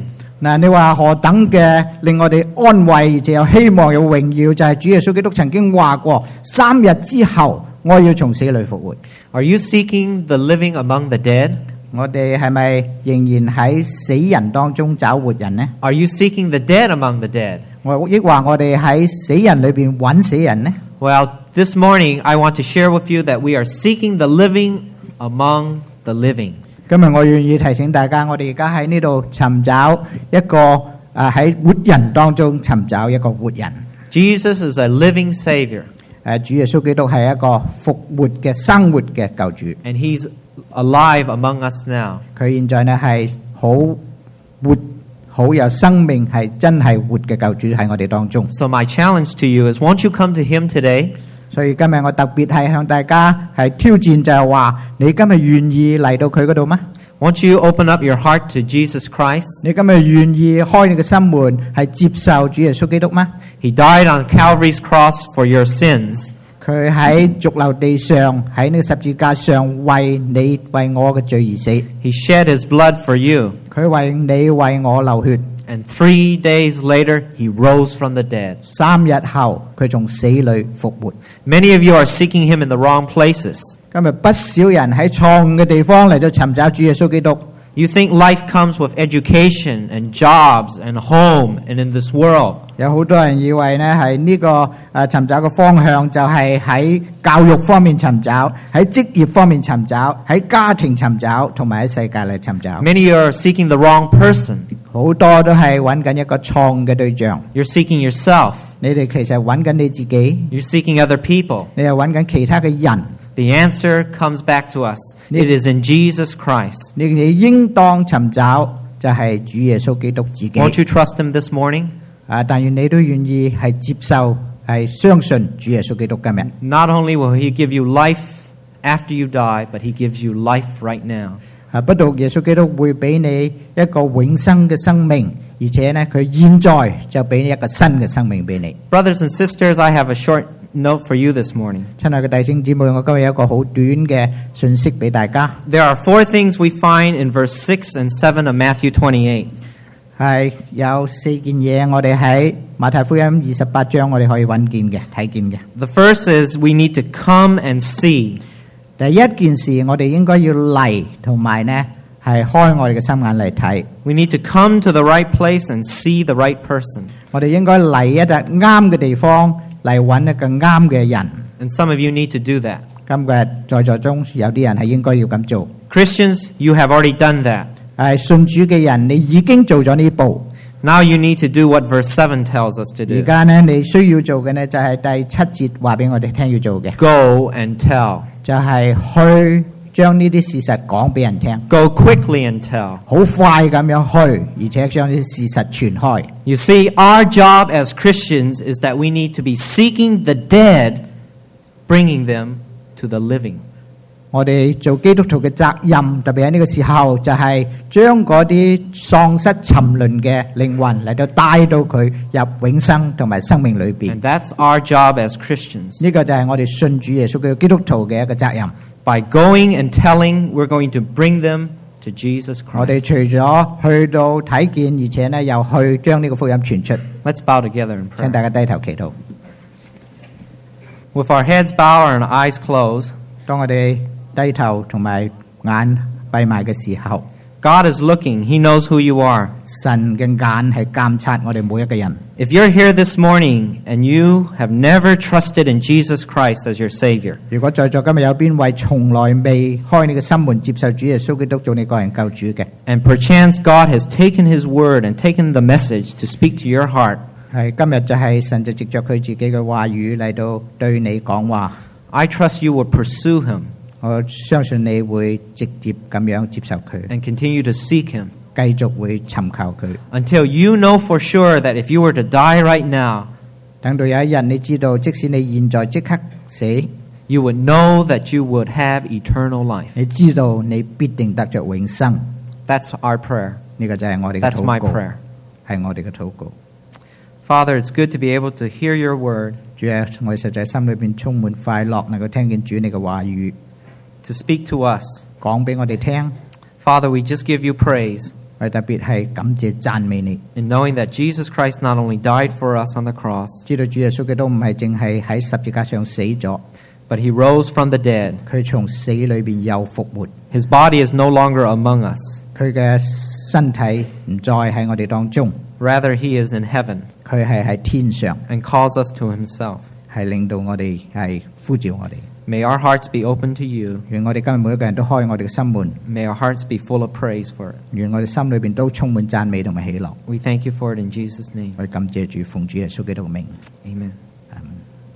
嗱，你話何等嘅令我哋安慰，而且有希望、有榮耀，就係主耶穌基督曾經話過：3日之後，我要從死裏復活。 Are you seeking the living among the dead? 我哋係咪仍然喺死人當中找活人呢？ Are you seeking the dead among the dead? 我亦話我哋喺死人裏邊揾死人呢？ Well, this morning I want to share with you that we are seeking the living among the living. 今日我願意提醒大家，我哋而家喺呢度尋找一個喺活人當中尋找一個活人。 Jesus is a living Savior, 主耶穌基督係一個復活嘅生活嘅救主， and He's alive among us now. 佢現在呢係好活、好有生命，係真係活嘅救主喺我哋當中。 So my challenge to you is, won't you come to Him today? 所以今日我特別係向大家係挑戰，就係話你今日願意嚟到佢嗰度嗎？ Won't you open up your heart to Jesus Christ? 你今日願意開你嘅心門，係接受主耶穌基督嗎？ He died on Calvary's cross for your sins. 佢喺髑髏地上，喺呢個十字架上為你為我嘅罪而死。 He shed His blood for you. 佢為你為我流血。 And 3 days later, He rose from the dead. 3日後，佢從死裏復活。 Many of you are seeking Him in the wrong places. 今日不少人喺錯誤嘅地方嚟到尋找主耶穌基督。 You think life comes with education and jobs and home and in this world. 有好多人以為呢係呢個尋找嘅方向就係喺教育方面尋找，喺職業方面尋找，喺家庭尋找，同埋喺世界嚟尋找。 Many are seeking the wrong person. 好多都係揾緊一個錯誤嘅對象。 You're seeking yourself. 你哋其實揾緊你自己， You're seeking other people. 你又揾緊其他嘅人。 The answer comes back to us. It is in Jesus Christ. 你應當尋找就係主耶穌基督自己。 Won't you trust Him this morning? 但願你都願意係接受，係相信主耶穌基督今日。 Not only will He give you life after you die, but He gives you life right now. 不獨耶穌基督會俾你一個永生嘅生命，而且呢，佢現在就俾你一個新嘅生命俾你。 Brothers and sisters, I have a short note for you this morning. 親愛嘅弟兄姊妹，我今日有一個好短嘅信息俾大家。 There are 4 things we find in verse 6 and 7 of Matthew 28. 係有4件嘢，我哋喺馬太福音28章我哋可以揾見嘅、睇見嘅。 The first is we need to come and see. 第一件事，我哋應該要嚟，同埋呢係開我哋嘅心眼嚟睇。 We need to come to the right place and see the right person. 我哋應該嚟一笪啱嘅地方，嚟揾一個啱嘅人。 And some of you need to do that. 今日在座中有啲人係應該要咁做。 Christians, you have already done that. 信主嘅人，你已經做咗呢步。 Now you need to do what verse 7 tells us to 而 do. 家呢，你需要做嘅呢，就係第7節話俾我哋聽要做嘅， Go and tell. 就係去將呢啲事實講俾人聽， Go quickly and tell. 好快咁樣去，而且將呢啲事實傳開。 You see, our job as Christians is that we need to be seeking the dead, bringing them to the living. 我哋做基督徒嘅責任，特別喺呢個時候，就係將嗰啲喪失沉淪嘅靈魂嚟到帶到佢入永生同埋生命裏邊。 And that's our job as Christians. 呢個就係我哋信主耶穌嘅基督徒嘅一個責任。 By going and telling, we're going to bring them to Jesus 我哋 Christ. 除咗去到睇見，而且呢又去將呢個福音傳出。 Let's bow together in 請大 prayer. 家低頭祈禱。 With our heads bowed and our eyes closed, 當我哋低頭同埋眼閉埋嘅時候， God is looking. He knows who you are. 神嘅眼係監察我哋每一個人。 If you're here this morning and you have never trusted in Jesus Christ as your Savior, 如果在座今日有邊位從來未開你嘅心門接受主耶穌基督做你個人救主嘅， and perchance God has taken His word and taken the message to speak to your heart, 係今日就係神就藉着佢自己嘅話語嚟到對你講話。 I trust you will pursue Him 我相信你會直接咁樣接受佢， and continue to seek Him 繼續會尋求佢。 until you know for sure that if you were to die right now, 等到有一日你知道，即使你現在即刻死， you would know that you would have eternal life. 你知道你必定得着永生。 That's our prayer. 呢個就係我哋嘅 That's my 禱告， prayer. 係我哋嘅禱告。 Father, it's good to be able to hear your word, 主啊，我哋實在心裏邊充滿快樂，能夠聽見主你嘅話語 to speak to us. 講俾我哋聽。 Father, we just give you praise. 我哋特別係感謝讚美你， in knowing that Jesus Christ not only died for us on the cross, 知道主耶穌基督唔係淨係喺十字架上死咗， but he rose from the dead. 佢從死裏邊又復活， His body is no longer among us. 佢嘅身體唔再喺我哋當中， Rather, he is in heaven 佢係喺天上， and calls us to himself. 係令到我哋係呼召我哋。 May our hearts be open to you. 願我哋今日每一個人都開我哋嘅心門， May our hearts be full of praise for it. 願我哋心裏邊都充滿讚美同埋喜樂。 We thank you for it in Jesus' name. 我哋感謝主，奉主耶穌基督嘅名。 Amen.